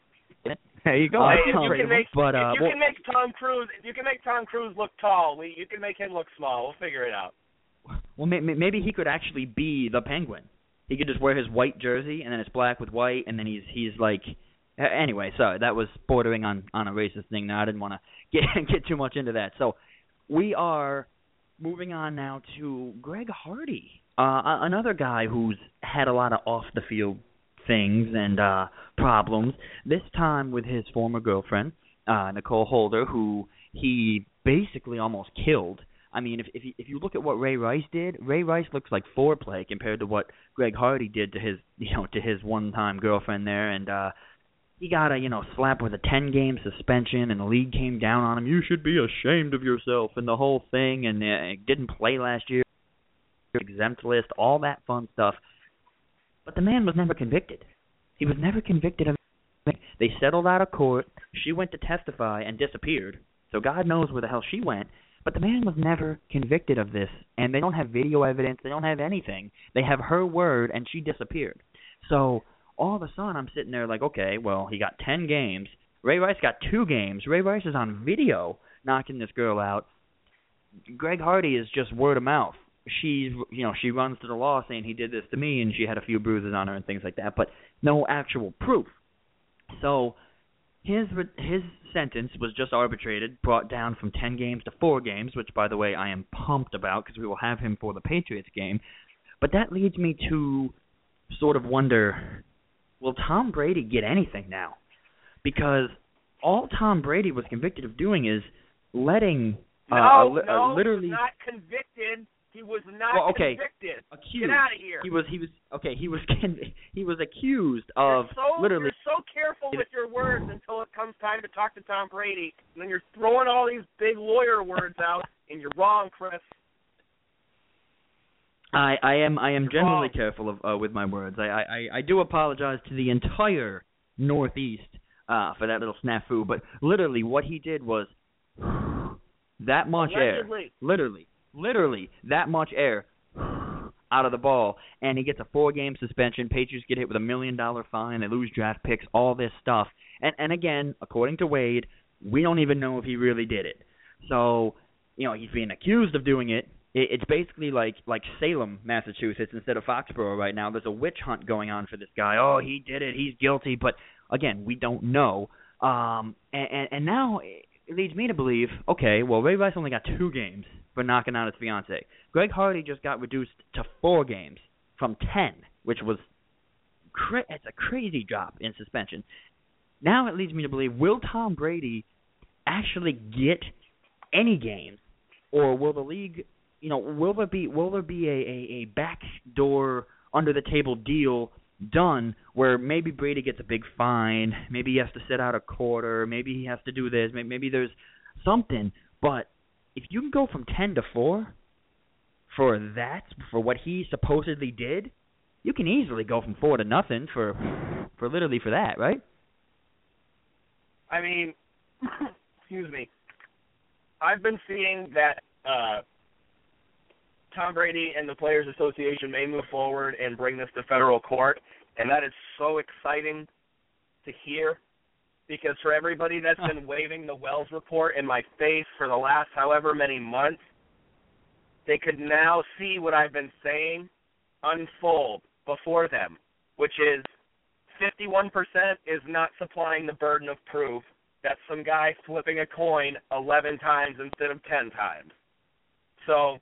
E: There you go.
B: Uh,
D: Hey, if you can make,
B: but, uh,
D: if you
B: well,
D: can make Tom Cruise, if you can make Tom Cruise look tall, we you can make him look small. We'll figure it out.
B: Well, may, maybe he could actually be the Penguin. He could just wear his white jersey, and then it's black with white, and then he's he's like. Anyway, sorry, that was bordering on, on a racist thing. Now I didn't want to get get too much into that. So we are moving on now to Greg Hardy. Uh, another guy who's had a lot of off-the-field things and uh, problems, this time with his former girlfriend, uh, Nicole Holder, who he basically almost killed. I mean, if if you, if you look at what Ray Rice did, Ray Rice looks like foreplay compared to what Greg Hardy did to his, you know, to his one-time girlfriend there, and uh, he got a, you know, slap with a ten-game suspension, and the league came down on him. You should be ashamed of yourself, and the whole thing, and uh, didn't play last year. Exempt list, all that fun stuff. But the man was never convicted. He was never convicted of anything. They settled out of court. She went to testify and disappeared. So God knows where the hell she went. But the man was never convicted of this. And they don't have video evidence. They don't have anything. They have her word, and she disappeared. So all of a sudden I'm sitting there like, okay, well, he got ten games. Ray Rice got two games. Ray Rice is on video knocking this girl out. Greg Hardy is just word of mouth. She's, you know, she runs to the law saying he did this to me, and she had a few bruises on her and things like that, but no actual proof. So his his sentence was just arbitrated, brought down from ten games to four games, which, by the way, I am pumped about because we will have him for the Patriots game. But that leads me to sort of wonder, will Tom Brady get anything now? Because all Tom Brady was convicted of doing is letting
D: No,
B: uh, a,
D: no,
B: a literally
D: he's not convicted. He was not
B: well, okay.
D: convicted.
B: Accused.
D: Get out of here.
B: He was. He was. Okay. He was. He was accused of
D: you're so,
B: literally.
D: You're so careful with your words until it comes time to talk to Tom Brady, and then you're throwing all these big lawyer words out, and you're wrong, Chris.
B: I, I am. I am
D: you're
B: generally
D: wrong.
B: careful of, uh, with my words. I, I. I do apologize to the entire Northeast uh, for that little snafu, but literally what he did was that much
D: Allegedly.
B: air. Literally. Literally that much air out of the ball, and he gets a four-game suspension. Patriots get hit with a million-dollar fine. They lose draft picks, all this stuff. And, and again, according to Wade, we don't even know if he really did it. So, you know, he's being accused of doing it. it it's basically like, like Salem, Massachusetts, instead of Foxborough right now. There's a witch hunt going on for this guy. Oh, he did it. He's guilty. But, again, we don't know. Um, and, and, and now it leads me to believe, okay, well, Ray Rice only got two games for knocking out his fiance. Greg Hardy just got reduced to four games from ten, which was cra- it's a crazy drop in suspension. Now it leads me to believe, will Tom Brady actually get any games, or will the league, you know, will there be will there be a, a, a backdoor under the table deal done where maybe Brady gets a big fine, maybe he has to sit out a quarter, maybe he has to do this, maybe, maybe there's something, but if you can go from ten to four for that, for what he supposedly did, you can easily go from four to nothing for, for literally for that, right?
D: I mean, excuse me. I've been seeing that uh, Tom Brady and the Players Association may move forward and bring this to federal court, and that is so exciting to hear. Because for everybody that's
B: huh.
D: been waving the Wells report in my face for the last however many months, they could now see what I've been saying unfold before them, which is fifty-one percent is not supplying the burden of proof that some guy flipping a coin eleven times instead of ten times. So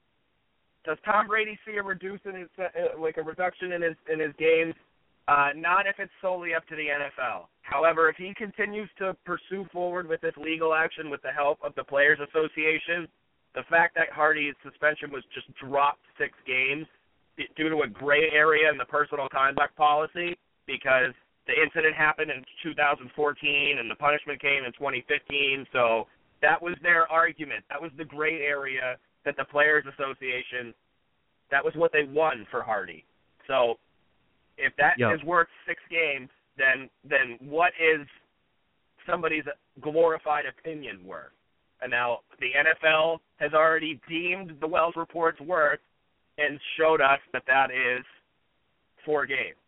D: does Tom Brady see a reduce in his, uh, like a reduction in his in his games? Uh, not if it's solely up to the N F L. However, if he continues to pursue forward with this legal action with the help of the Players Association, the fact that Hardy's suspension was just dropped six games due to a gray area in the personal conduct policy, because the incident happened in two thousand fourteen and the punishment came in twenty fifteen, so that was their argument. That was the gray area that the Players Association, that was what they won for Hardy. So if that
B: yep.
D: is worth six games, then then what is somebody's glorified opinion worth? And now the N F L has already deemed the Wells report's worth and showed us that that is four games.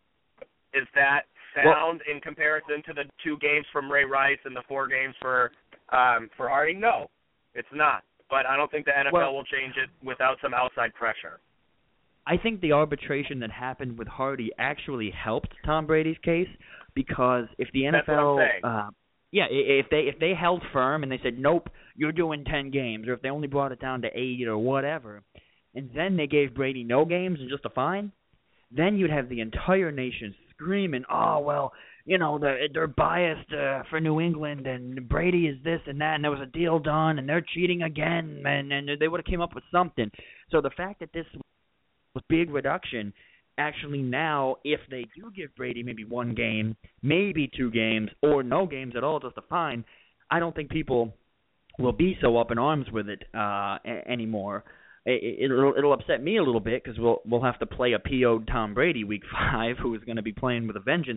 D: Is that sound well, in comparison to the two games from Ray Rice and the four games for um, for Hardy? No, it's not. But I don't think the N F L
B: well,
D: will change it without some outside pressure.
B: I think the arbitration that happened with Hardy actually helped Tom Brady's case, because if the N F L, uh, yeah, if they if they held firm and they said nope, you're doing ten games, or if they only brought it down to eight or whatever, and then they gave Brady no games and just a fine, then you'd have the entire nation screaming, oh well, you know they're, they're biased uh, for New England, and Brady is this and that, and there was a deal done, and they're cheating again, and and they would have came up with something. So the fact that this big reduction, actually now, if they do give Brady maybe one game, maybe two games, or no games at all, just a fine, I don't think people will be so up in arms with it uh, a- anymore. It, it'll, it'll upset me a little bit, because we'll we'll have to play a P O'd Tom Brady week five, who is going to be playing with a vengeance.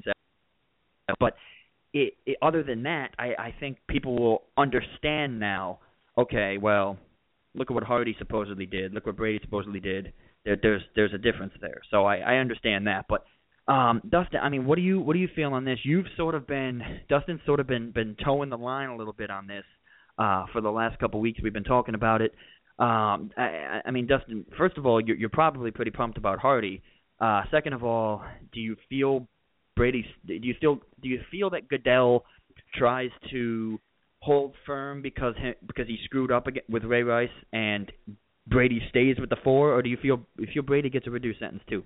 B: But it, it, other than that, I, I think people will understand now. Okay, well, look at what Hardy supposedly did. Look what Brady supposedly did. There, there's there's a difference there, so I, I understand that. But um, Dustin, I mean, what do you what do you feel on this? You've sort of been Dustin's sort of been been towing the line a little bit on this uh, for the last couple of weeks. We've been talking about it. Um, I, I mean, Dustin, first of all, you're, you're probably pretty pumped about Hardy. Uh, second of all, do you feel Brady? Do you still do you feel that Goodell tries to hold firm because he, because he screwed up again with Ray Rice, and Brady stays with the four, or do you feel you feel Brady gets a reduced sentence too?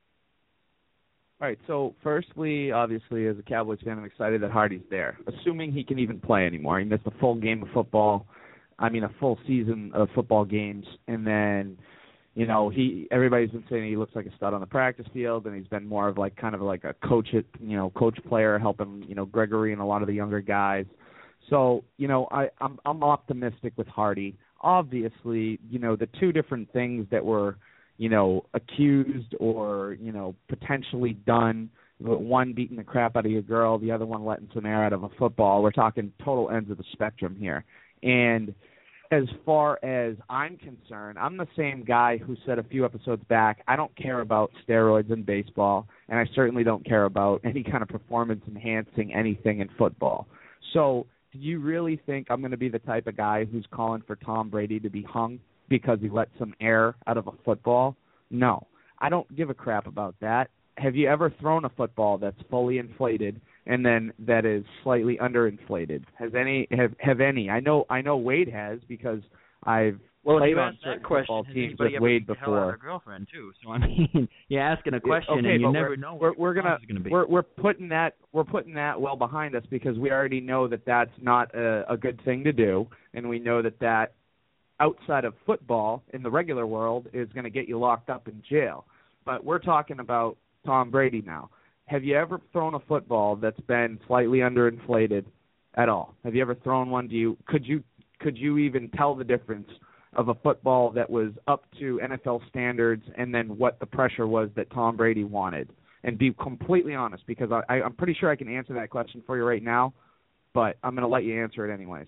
E: All right, so firstly, obviously, as a Cowboys fan, I'm excited that Hardy's there, assuming he can even play anymore. He missed a full game of football I mean, a full season of football games, and then, you know, he everybody's been saying he looks like a stud on the practice field, and he's been more of like kind of like a coach, it, you know, coach player, helping, you know, Gregory and a lot of the younger guys. So, you know, I, I'm I'm optimistic with Hardy. Obviously, you know, the two different things that were, you know, accused or, you know, potentially done, one beating the crap out of your girl, the other one letting some air out of a football. We're talking total ends of the spectrum here. And as far as I'm concerned, I'm the same guy who said a few episodes back, I don't care about steroids in baseball, and I certainly don't care about any kind of performance-enhancing anything in football. So do you really think I'm going to be the type of guy who's calling for Tom Brady to be hung because he let some air out of a football? No, I don't give a crap about that. Have you ever thrown a football that's fully inflated and then that is slightly underinflated? Has any have have any? I know I know Wade has, because I've
B: well,
E: played
B: you
E: on
B: asked
E: certain
B: that question,
E: football
B: has
E: teams
B: anybody
E: with
B: ever
E: Wade
B: beat the hell out of
E: before.
B: their girlfriend too? So I mean, you're asking a question
E: okay,
B: and you
E: but
B: never
E: we're,
B: know.
E: We're,
B: what
E: we're
B: your
E: gonna,
B: response is gonna be.
E: we're we're putting that we're putting that well behind us, because we already know that that's not a, a good thing to do, and we know that that outside of football in the regular world is going to get you locked up in jail. But we're talking about Tom Brady now. Have you ever thrown a football that's been slightly underinflated at all? Have you ever thrown one? Do you could you could you even tell the difference of a football that was up to N F L standards and then what the pressure was that Tom Brady wanted? And be completely honest, because I, I, I'm pretty sure I can answer that question for you right now, but I'm going to let you answer it anyways.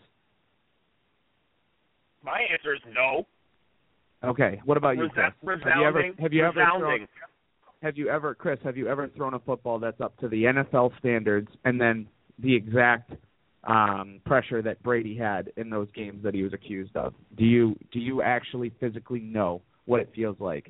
D: My answer is no.
E: Okay. What about you, Chris?
D: Resounding,
E: have you ever have you ever thrown,
D: resounding.
E: have you ever Chris, have you ever thrown a football that's up to the N F L standards and then the exact um, pressure that Brady had in those games that he was accused of? Do you do you actually physically know what it feels like?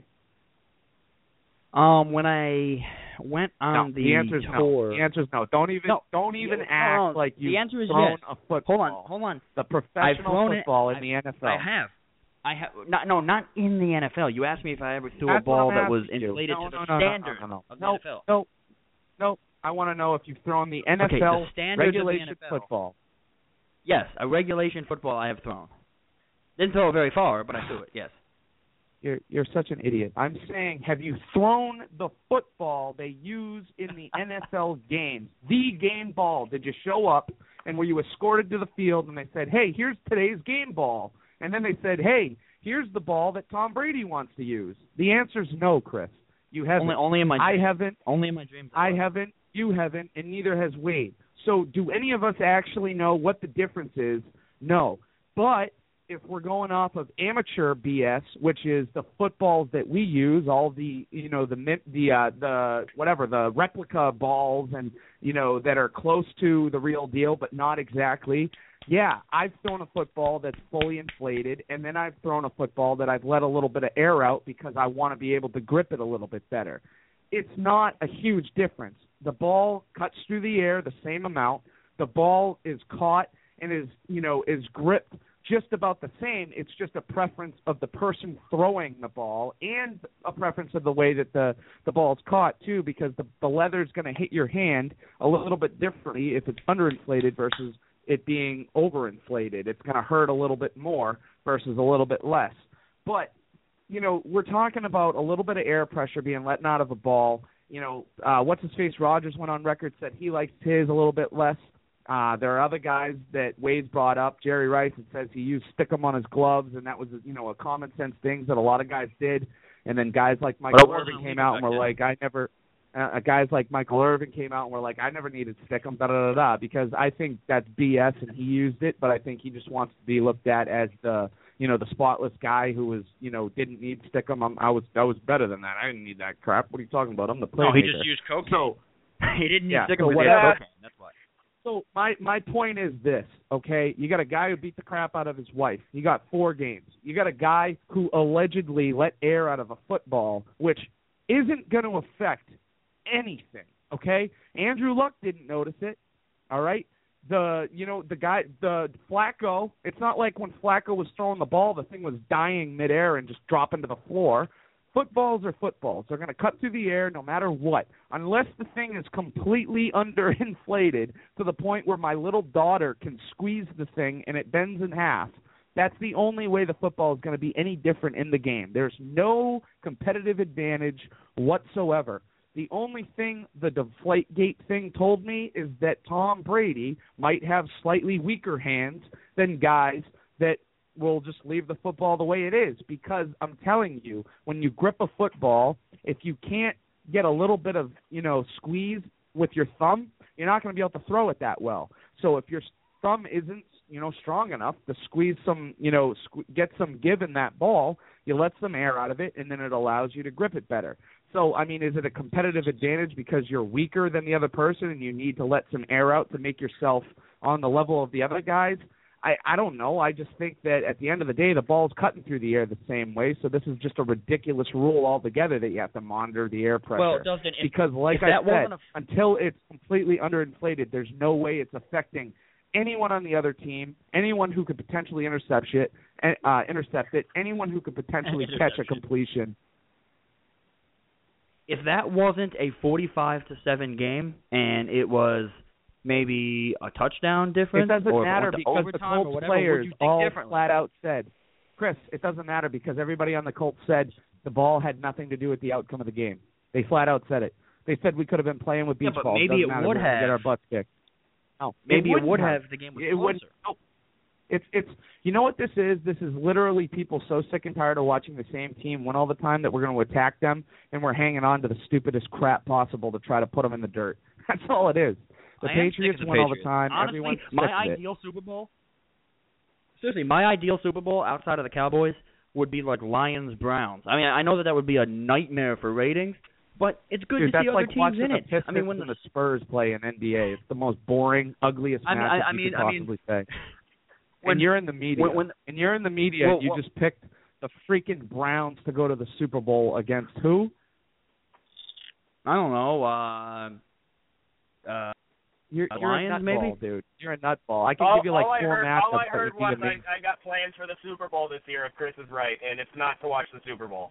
B: Um, when I went on
E: no,
B: the,
E: the answer's
B: tour,
E: no. The answer's no. Don't even
B: no.
E: don't even
B: no,
E: act
B: no, no.
E: like you've
B: the answer is
E: thrown
B: yes.
E: a football.
B: Hold on, hold on.
E: The
B: I've
E: professional
B: thrown
E: football
B: it,
E: in the N F L.
B: I have. I have not no, not in the N F L. You asked me if I ever threw
E: That's
B: a ball
E: what I'm
B: that was
E: asking you.
B: inflated
E: no,
B: to
E: no,
B: the
E: no,
B: standard
E: no, no, no,
B: of the
E: no,
B: N F L.
E: No, no. I want to know if you've thrown the N F L
B: okay, the standards
E: regulation
B: of the N F L.
E: football.
B: Yes, a regulation football I have thrown. Didn't throw it very far, but I threw it. Yes.
E: You're you're such an idiot. I'm saying, have you thrown the football they use in the N F L games? The game ball. Did you show up and were you escorted to the field and they said, hey, here's today's game ball? And then they said, hey, here's the ball that Tom Brady wants to use. The answer's no, Chris. You haven't.
B: Only, only in my
E: I
B: dreams.
E: haven't.
B: Only in my dreams.
E: I haven't. You haven't. And neither has Wade. So do any of us actually know what the difference is? No. But if we're going off of amateur B S, which is the footballs that we use, all the, you know, the the uh, the whatever the replica balls, and you know that are close to the real deal but not exactly. Yeah, I've thrown a football that's fully inflated, and then I've thrown a football that I've let a little bit of air out because I want to be able to grip it a little bit better. It's not a huge difference. The ball cuts through the air the same amount. The ball is caught and is, you know, is gripped just about the same. It's just a preference of the person throwing the ball and a preference of the way that the, the ball is caught, too, because the, the leather is going to hit your hand a little bit differently if it's underinflated versus it being overinflated. It's going to hurt a little bit more versus a little bit less. But, you know, we're talking about a little bit of air pressure being let out of a ball. You know, uh, what's-his-face Rogers went on record, said he likes his a little bit less. Uh, there are other guys that Wade's brought up. Jerry Rice, it says he used stick-em on his gloves, and that was, you know, a common-sense thing that a lot of guys did. And then guys like Michael Irvin came out and were like, I never uh, – guys like Michael Irvin came out and were like, I never needed stick-em, da-da-da-da, because I think that's B S and he used it, but I think he just wants to be looked at as the – you know, the spotless guy who was, you know, didn't need stick-em. I'm, I was, I was better than that. I didn't need that crap. What are you talking about? I'm the playmaker.
B: No, he just used cocaine. So, he didn't need
E: yeah,
B: stick-em
E: so
B: because
E: what,
B: he had
E: uh,
B: cocaine. That's why.
E: So my my point is this, okay? You got a guy who beat the crap out of his wife. You got four games. You got a guy who allegedly let air out of a football, which isn't going to affect anything, okay? Andrew Luck didn't notice it, all right? The you know the guy the Flacco. It's not like when Flacco was throwing the ball, the thing was dying midair and just dropping to the floor. Footballs are footballs. They're going to cut through the air no matter what, unless the thing is completely underinflated to the point where my little daughter can squeeze the thing and it bends in half. That's the only way the football is going to be any different in the game. There's no competitive advantage whatsoever. The only thing the Deflategate thing told me is that Tom Brady might have slightly weaker hands than guys that will just leave the football the way it is. Because I'm telling you, when you grip a football, if you can't get a little bit of, you know, squeeze with your thumb, you're not going to be able to throw it that well. So if your thumb isn't, you know, strong enough to squeeze some, you know, sque- get some give in that ball, you let some air out of it, and then it allows you to grip it better. So, I mean, is it a competitive advantage because you're weaker than the other person and you need to let some air out to make yourself on the level of the other guys? I, I don't know. I just think that at the end of the day, the ball's cutting through the air the same way, so this is just a ridiculous rule altogether that you have to monitor the air pressure.
B: Well, Dustin, if,
E: because, like
B: if
E: I
B: that
E: said,
B: wasn't a...
E: until it's completely underinflated, there's no way it's affecting anyone on the other team, anyone who could potentially intercept it, uh, intercept it, anyone who could potentially catch a completion.
B: If that wasn't a forty-five to seven game and it was maybe a touchdown difference,
E: it doesn't
B: or
E: matter
B: the
E: because the Colts
B: whatever,
E: players all
B: differently?
E: flat out said, Chris, it doesn't matter because everybody on the Colts said the ball had nothing to do with the outcome of the game. They flat out said it. They said we could have been playing with beach
B: yeah, but
E: balls.
B: maybe
E: Doesn't
B: it
E: matter.
B: would
E: We're
B: have.
E: gonna get our butts kicked. No,
B: maybe
E: it,
B: it would have.
E: have.
B: The game was
E: it
B: closer.
E: Wouldn't, no. It's it's you know what this is? This is literally people so sick and tired of watching the same team win all the time that we're going to attack them, and we're hanging on to the stupidest crap possible to try to put them in the dirt. That's all it is. The
B: I am
E: Patriots
B: sick of the
E: win all the
B: Patriots.
E: time.
B: Honestly,
E: Everyone's
B: my
E: sick of it.
B: ideal Super Bowl. Seriously, my ideal Super Bowl outside of the Cowboys would be like Lions Browns. I mean, I know that that would be a nightmare for ratings, but it's good
E: Dude,
B: to
E: that's
B: see other
E: like
B: teams
E: watching
B: in
E: the
B: it.
E: Pistons
B: I mean, when
E: and
B: the,
E: the Spurs play in N B A, it's the most boring, ugliest
B: I mean,
E: matchup
B: I, I
E: you
B: mean,
E: could
B: I mean,
E: possibly say.
B: when
E: and you're in the media,
B: when, when,
E: and you're in the media,
B: well,
E: you
B: well,
E: just picked the freaking Browns to go to the Super Bowl against who?
B: I don't know. Uh, uh,
E: You're,
B: uh,
E: you're
B: Lions,
E: a nutball,
B: maybe?
E: dude. You're a nutball. I can
D: all,
E: give you like
D: all I
E: four
D: heard,
E: matchups
D: All I
E: that
D: heard
E: would be
D: was
E: amazing.
D: I, I got plans for the Super Bowl this year, if Chris is right, and it's not to watch the Super Bowl.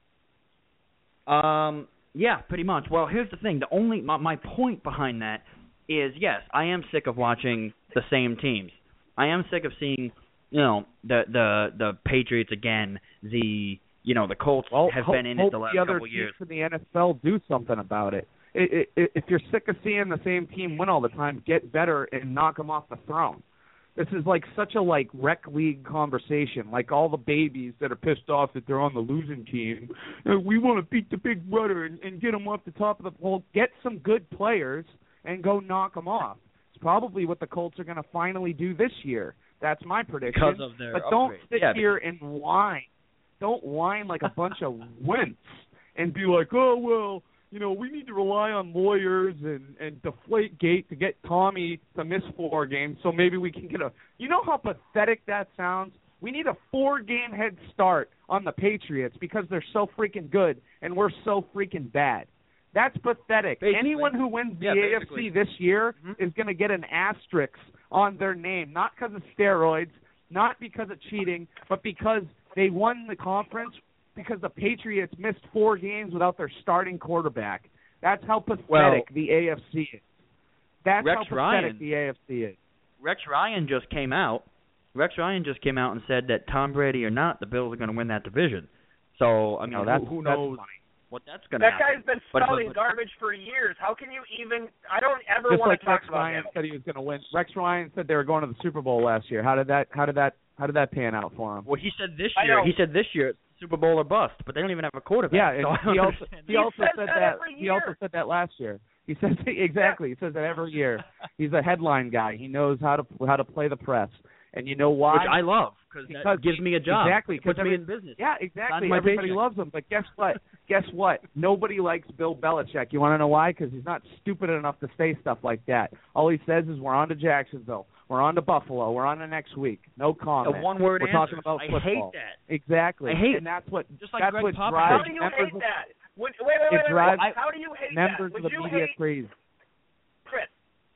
B: Um, yeah, pretty much. Well, here's the thing. The only my, my point behind that is, yes, I am sick of watching the same teams. I am sick of seeing, you know, the the the Patriots again. The you know the Colts
E: well,
B: have
E: hope,
B: been in
E: hope
B: it the last
E: the other
B: couple
E: teams
B: years.
E: in the N F L do something about it. It, it, it. If you're sick of seeing the same team win all the time, get better and knock them off the throne. This is like such a like rec league conversation. Like all the babies that are pissed off that they're on the losing team. Uh, we want to beat the big brother and, and get them off the top of the pole. Get some good players and go knock them off. It's probably what the Colts are going to finally do this year. That's my prediction.
B: Because of their
E: but don't
B: upgrade.
E: sit
B: Yeah,
E: here and whine. Don't whine like a bunch of wimps and be like, oh, well, you know, we need to rely on lawyers and, and Deflategate to get Tommy to miss four games, so maybe we can get a – you know how pathetic that sounds? We need a four-game head start on the Patriots because they're so freaking good and we're so freaking bad. That's pathetic.
B: Basically.
E: Anyone who wins the
B: Yeah,
E: A F
B: basically.
E: C this year
B: Mhm.
E: is going to get an asterisk on their name, not because of steroids, not because of cheating, but because they won the conference because the Patriots missed four games without their starting quarterback. That's how pathetic
B: Well,
E: the A F C is. That's
B: Rex
E: how pathetic
B: Ryan-
E: the A F C is.
B: Rex Ryan just came out. Rex Ryan just came out and said that Tom Brady or not, the Bills are going to win that division. So I mean,
E: No, that's,
B: who, who
E: that's
B: knows
E: funny.
B: what that's going to
D: That
B: happen?
D: guy's been
B: But- but-
D: spouting
B: but-
D: garbage for years. How can you even – I don't ever
E: Just
D: want
E: like
D: to talk
E: Rex
D: about
E: Ryan
D: him.
E: said he was going to win. Rex Ryan said they were going to the Super Bowl last year. How did that? How did that? How did that pan out for him?
B: Well, he said this
D: I
B: year.
D: know.
B: He said this year Super Bowl or bust, but they don't even have a quarterback.
E: Yeah, and
B: so I don't
E: he also
B: understand
E: he
D: He
E: also
D: says
E: said
D: that
E: that
D: every
E: he also
D: year.
E: said that last year. He says exactly. He says that every year. He's a headline guy. He knows how to how to play the press, and you know why?
B: Which I love because
E: Because
B: that gives me a job.
E: Exactly,
B: It puts
E: because
B: me
E: every-
B: in business.
E: Yeah, exactly.
B: my
E: Everybody
B: paycheck.
E: loves him, but guess what? guess what? Nobody likes Bill Belichick. You want to know why? Because he's not stupid enough to say stuff like that. All he says is, "We're on to Jacksonville. We're on to Buffalo. We're on to next week." No comment.
B: A one-word
E: We're
B: answer.
E: talking about
B: I
E: football.
B: hate that.
E: Exactly.
B: I hate
E: and that's what
B: Just like
E: that's
B: Greg
E: what
B: Popovich.
E: drives
D: How do you
E: members
D: hate
E: of,
D: that? Would, wait, wait,
E: it
D: wait, wait,
E: drives
D: wait. How do you hate
E: members
D: that?
E: of
D: Would
E: the
D: you
E: media
D: hate
E: crazy.
D: Chris?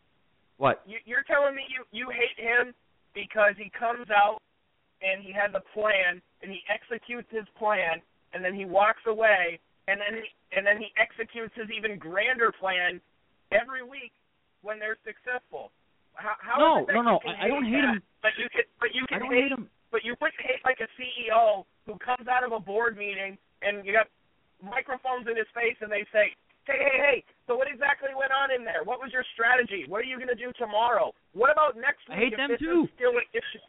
B: What?
D: You, you're telling me you you hate him because he comes out and he has a plan and he executes his plan and then he walks away and then he, and then he executes his even grander plan every week when they're successful. How, how
B: No,
D: is it that
B: no, no,
D: you can
B: I- I don't hate
D: that,
B: him.
D: But you can, but you
B: I
D: can
B: don't hate him.
D: but you wouldn't hate like a C E O who comes out of a board meeting and you got microphones in his face and they say, hey, hey, hey, so what exactly went on in there? What was your strategy? What are you going to do tomorrow? What about next week?
B: I hate
D: if
B: them
D: this
B: too.
D: Is still an issue?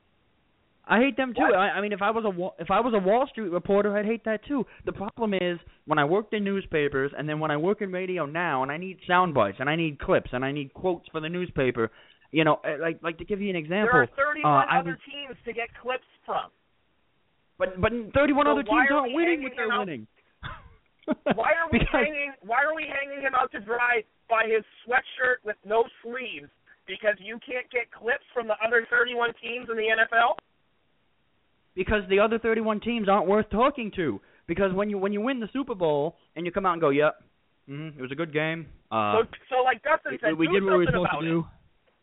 B: I hate them too.
D: What?
B: I, I mean, if I was a Wa- if I was a Wall Street reporter, I'd hate that too. The problem is when I worked in newspapers, and then when I work in radio now, and I need sound bites, and I need clips, and I need quotes for the newspaper. You know, like like to give you an example.
D: There are thirty-one
B: uh,
D: other
B: was,
D: teams to get clips from.
B: But but thirty-one
D: So
B: other teams
D: are
B: aren't winning what they're
D: out?
B: winning.
D: Why are we
B: because,
D: hanging? Why are we hanging him out to dry by his sweatshirt with no sleeves? Because you can't get clips from the other thirty-one teams in the N F L.
B: Because the other thirty-one teams aren't worth talking to. Because when you when you win the Super Bowl and you come out and go, yep, mm-hmm, it was a good game. Uh,
D: so, so like Dustin said,
B: we, we
D: do
B: did what we were
D: something
B: supposed
D: about
B: to do.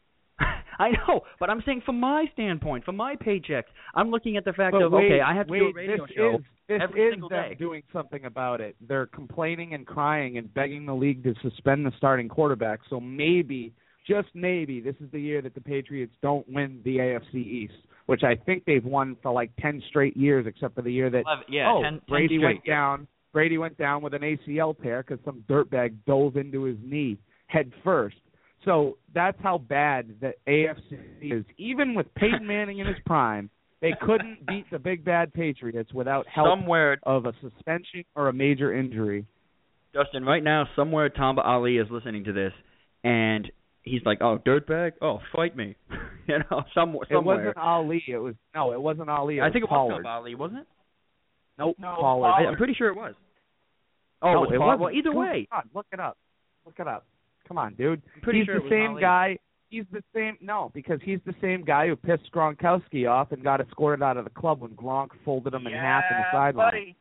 B: I know, but I'm saying from my standpoint, from my paycheck, I'm looking at the fact
E: But
B: of,
E: wait,
B: okay, I have to
E: wait,
B: do a radio
E: this
B: show
E: is, this
B: every
E: is
B: single
E: them
B: day.
E: doing something about it. They're complaining and crying and begging the league to suspend the starting quarterback. So maybe, just maybe, this is the year that the Patriots don't win the A F C East, which I think they've won for like ten straight years, except for the year that
B: Eleven, yeah,
E: oh,
B: ten, ten
E: Brady
B: straight.
E: went down. Brady went down with an A C L tear because some dirtbag dove into his knee head first. So that's how bad the A F C is. Even with Peyton Manning in his prime, they couldn't beat the big bad Patriots without help
B: Somewhere,
E: of a suspension or a major injury.
B: Justin, right now, somewhere Tamba Ali is listening to this, and he's like, oh, dirtbag? Oh, fight me. you know, somewhere.
E: It wasn't Ali. It was no, it wasn't Ali. It
B: I
E: was
B: think it
E: Pollard.
B: was Ali, wasn't it?
E: Nope,
D: No,
E: Pollard.
B: I, I'm pretty sure it was. Oh,
E: no,
B: it was
E: it
B: Pollard.
E: wasn't.
B: Well, either
E: Come
B: way.
E: on, look it up. Look it up. Come on, dude.
B: I'm pretty
E: he's
B: sure
E: the
B: it was
E: same
B: Ali.
E: guy. He's the same. No, because he's the same guy who pissed Gronkowski off and got escorted out of the club when Gronk folded him in
D: yeah,
E: half in the sideline.
D: buddy.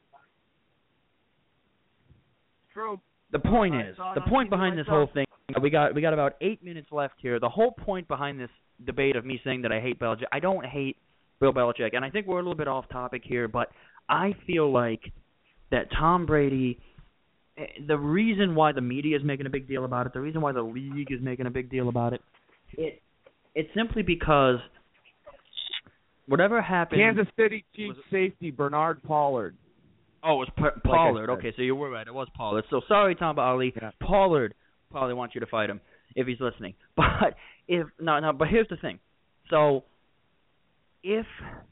D: True.
B: The point
D: I
B: is,
D: saw it
B: the
D: on
B: point
D: T V
B: behind this
D: myself.
B: whole thing, we got we got about eight minutes left here. The whole point behind this debate of me saying that I hate Belichick, I don't hate Bill Belichick, and I think we're a little bit off topic here, but I feel like that Tom Brady, the reason why the media is making a big deal about it, the reason why the league is making a big deal about it, it it's simply because whatever happened.
E: Kansas City Chiefs safety Bernard Pollard.
B: Oh, it was P-
E: Like
B: Pollard.
E: I said.
B: Okay, so you were right. It was Pollard. So sorry, Tamba Ali.
E: Yeah.
B: Pollard probably wants you to fight him if he's listening. But if no, no. But here's the thing. So if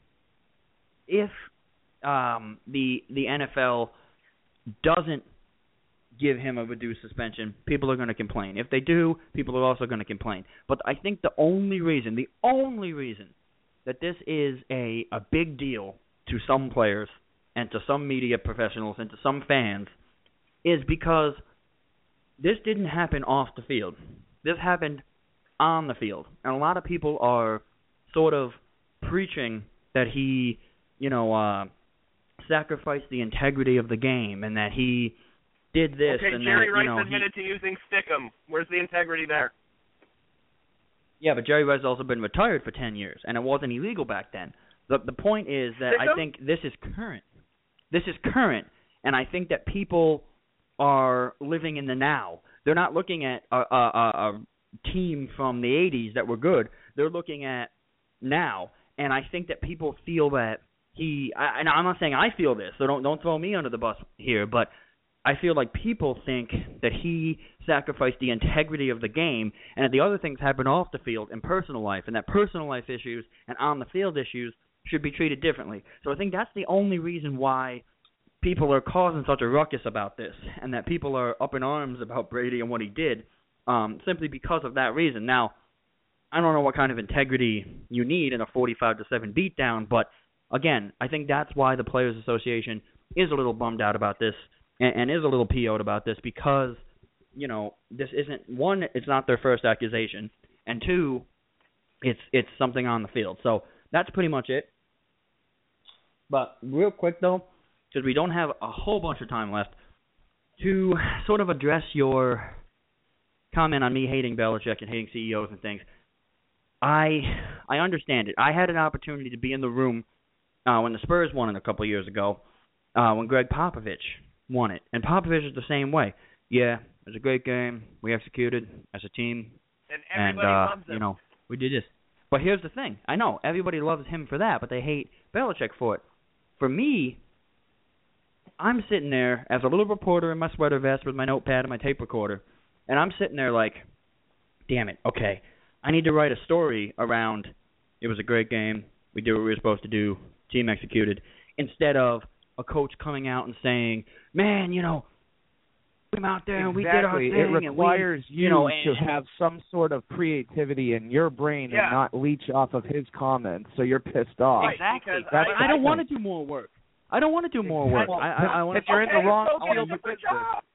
B: if um, the the N F L doesn't give him a reduced suspension, people are going to complain. If they do, people are also going to complain. But I think the only reason, the only reason that this is a a big deal to some players and to some media professionals and to some fans is because this didn't happen off the field. This happened on the field. And a lot of people are sort of preaching that he, you know, uh, sacrificed the integrity of the game and that he did this
D: okay,
B: and
D: Jerry
B: that,
D: Rice
B: you know,
D: admitted
B: he,
D: to using Stickum. Where's the integrity there?
B: Yeah, but Jerry Rice has also been retired for ten years, and it wasn't illegal back then. The the point is that
D: Stickum?
B: I think this is current. This is current, and I think that people are living in the now. They're not looking at a, a, a, a team from the eighties that were good. They're looking at now, and I think that people feel that he. I, and I'm not saying I feel this, so don't don't throw me under the bus here, but I feel like people think that he sacrificed the integrity of the game, and that the other things happen off the field in personal life, and that personal life issues and on the field issues should be treated differently. So I think that's the only reason why people are causing such a ruckus about this, and that people are up in arms about Brady and what he did, um, simply because of that reason. Now, I don't know what kind of integrity you need in a forty-five to seven beatdown, but again, I think that's why the Players Association is a little bummed out about this and, and is a little P O'd about this because, you know, this isn't, one, it's not their first accusation, and two, it's it's something on the field. So that's pretty much it. But real quick, though, because we don't have a whole bunch of time left, to sort of address your comment on me hating Belichick and hating C E Os and things, I I understand it. I had an opportunity to be in the room uh, when the Spurs won it a couple years ago, uh, when Greg Popovich won it. And Popovich is the same way. Yeah, it was a great game. We executed as a team.
D: And
B: And,
D: everybody
B: uh,
D: loves him.
B: you know, we did this. But here's the thing. I know everybody loves him for that, but they hate Belichick for it. For me, I'm sitting there as a little reporter in my sweater vest with my notepad and my tape recorder, and I'm sitting there like, damn it, okay, I need to write a story around it was a great game, we did what we were supposed to do, team executed, instead of a coach coming out and saying, man, you know, we came out there and
E: exactly.
B: we did our thing.
E: It requires
B: and we,
E: you,
B: you know,
E: to have some sort of creativity in your brain
D: Yeah.
E: and not leech off of his comments, so you're pissed off.
D: Right,
B: Exactly.
D: because
B: But
D: I-
B: I don't want to do more work. I don't want to do more work.
E: Exactly.
B: I, I, I want
E: If you're in the
D: Okay,
E: wrong
D: so get
E: field,
D: a
E: you
D: different
E: fix it.
D: job.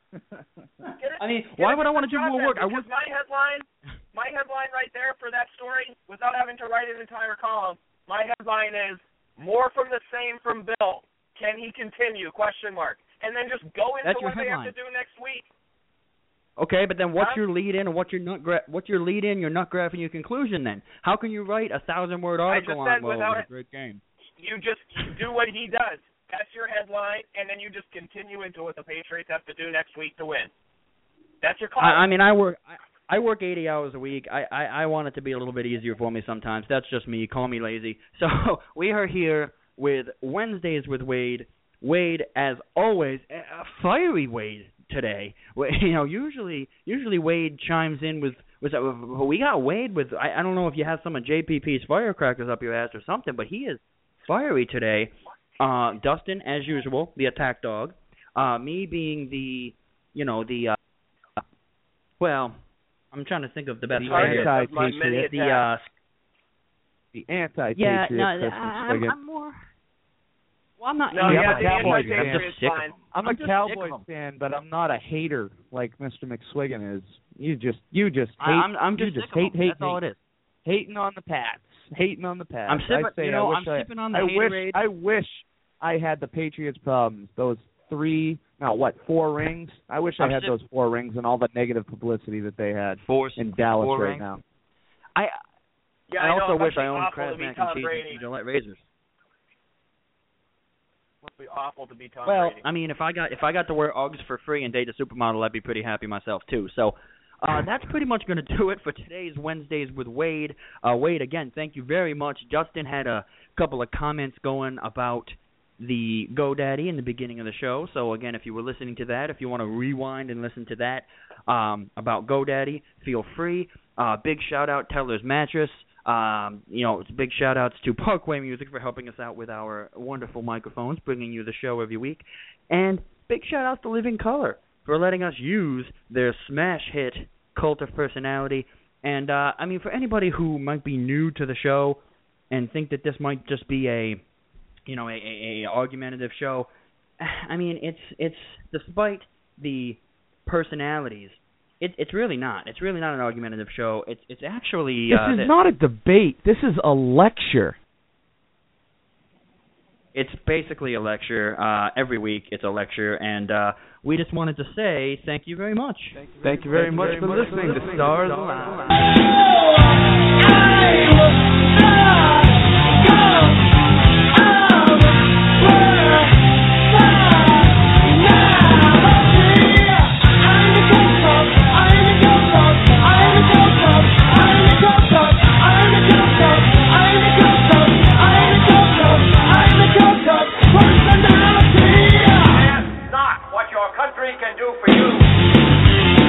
D: Get a-
B: I mean,
D: get
B: why
D: a
B: would I want to do
D: different
B: more
D: job
B: work?
D: then,
B: I would.
D: because my headline, my headline right there for that story, without having to write an entire column, my headline is more from the same from Bill. Can he continue? Question mark. And then just go into
B: That's your
D: what they have
B: headline.
D: to do next week.
B: Okay, but then what's
D: Huh?
B: your lead in and what's your nut gra- what's your lead in, your nut graph, and your conclusion then? How can you write a thousand word
D: I
B: article
D: just
B: on
D: said
B: well, it
D: without
B: was
D: it-
B: a great game?
D: You just do what he does. That's your headline, and then you just continue into what the Patriots have to do next week to win. That's your column.
B: I, I mean, I work I, I work eighty hours a week. I, I I want it to be a little bit easier for me sometimes. That's just me. Call me lazy. So we are here with Wednesdays with Wade. Wade, as always, a fiery Wade today. You know, usually usually Wade chimes in with with we got Wade with I, I don't know if you have some of J P P's firecrackers up your ass or something, but he is fiery today. Uh, Dustin, as usual, the attack dog. Uh, me being the you know the uh, well, I'm trying to think of the best
E: The
B: way to-
D: Target of my many
E: anti-patriot.
B: the uh,
E: The anti-patriot
B: yeah, no,
E: Christmas
B: I,
E: spigot.
B: I'm, I'm more. Well, I'm not.
D: No,
E: Yeah,
D: yeah,
E: I'm
D: the
E: a Cowboys
D: anti-Patriots
E: fan.
B: I'm just sick of
D: fine.
B: them.
E: I'm,
B: I'm
E: a
B: just sick
E: Cowboys
B: of 'em.
E: fan, but I'm not a hater like Mister McSwiggan is. You just, you just hate.
B: I, I'm, I'm just
E: you
B: sick
E: just
B: of
E: hate,
B: 'em.
E: hate,
B: That's all
E: hate.
B: it is.
E: Hating on the Pats, hating on the Pats.
B: I'm sipping.
E: I say,
B: You know,
E: I
B: I'm
E: wish I,
B: sipping on the
E: I wish,
B: haterade.
E: I wish I had the Patriots problems. Those three, no, what, four rings? I wish
B: I'm
E: I had
B: sip-
E: those four rings and all the negative publicity that they had
B: Four,
E: in Dallas
B: four
E: right
B: rings.
E: now.
B: I
D: Yeah,
B: I
D: I know,
B: also
D: it must
B: wish
D: be
B: I owned
D: awful
B: Kraft
D: to be
B: mac
D: Tom
B: and cheese
D: Brady.
B: and Gillette razors.
D: It must be awful to be Tom
B: Well,
D: Brady.
B: I mean, if I got if I got to wear Uggs for free and date a supermodel, I'd be pretty happy myself too. So. Uh, that's pretty much going to do it for today's Wednesdays with Wade. Uh, Wade, again, thank you very much. Justin had a couple of comments going about the GoDaddy in the beginning of the show. So, again, if you were listening to that, if you want to rewind and listen to that um, about GoDaddy, feel free. Uh, big shout-out, Teller's Mattress. Um, you know, big shout-outs to Parkway Music for helping us out with our wonderful microphones, bringing you the show every week. And big shout-outs to Living Color for letting us use their smash hit, Cult of Personality. And, uh, I mean, for anybody who might be new to the show and think that this might just be a, you know, a, a, a argumentative show, I mean, it's, it's despite the personalities, it, it's really not. It's really not an argumentative show. It's, it's actually...
H: This
B: uh,
H: is
B: th-
H: not a debate. This is a lecture.
B: It's basically a lecture. Uh, every week it's a lecture, and uh, we just wanted to say thank you very much.
E: Thank you very much for listening to Stars Align.
C: That's not what your country can do for you.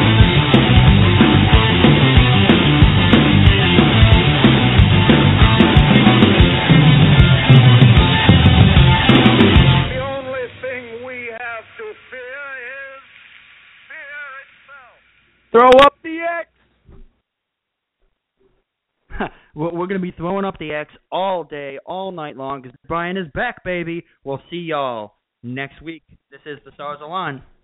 C: The only thing we have to fear is fear itself.
E: Throw up the X.
B: We're going to be throwing up the X all day, all night long, because Brian is back, baby. We'll see y'all next week. This is the Stars Align.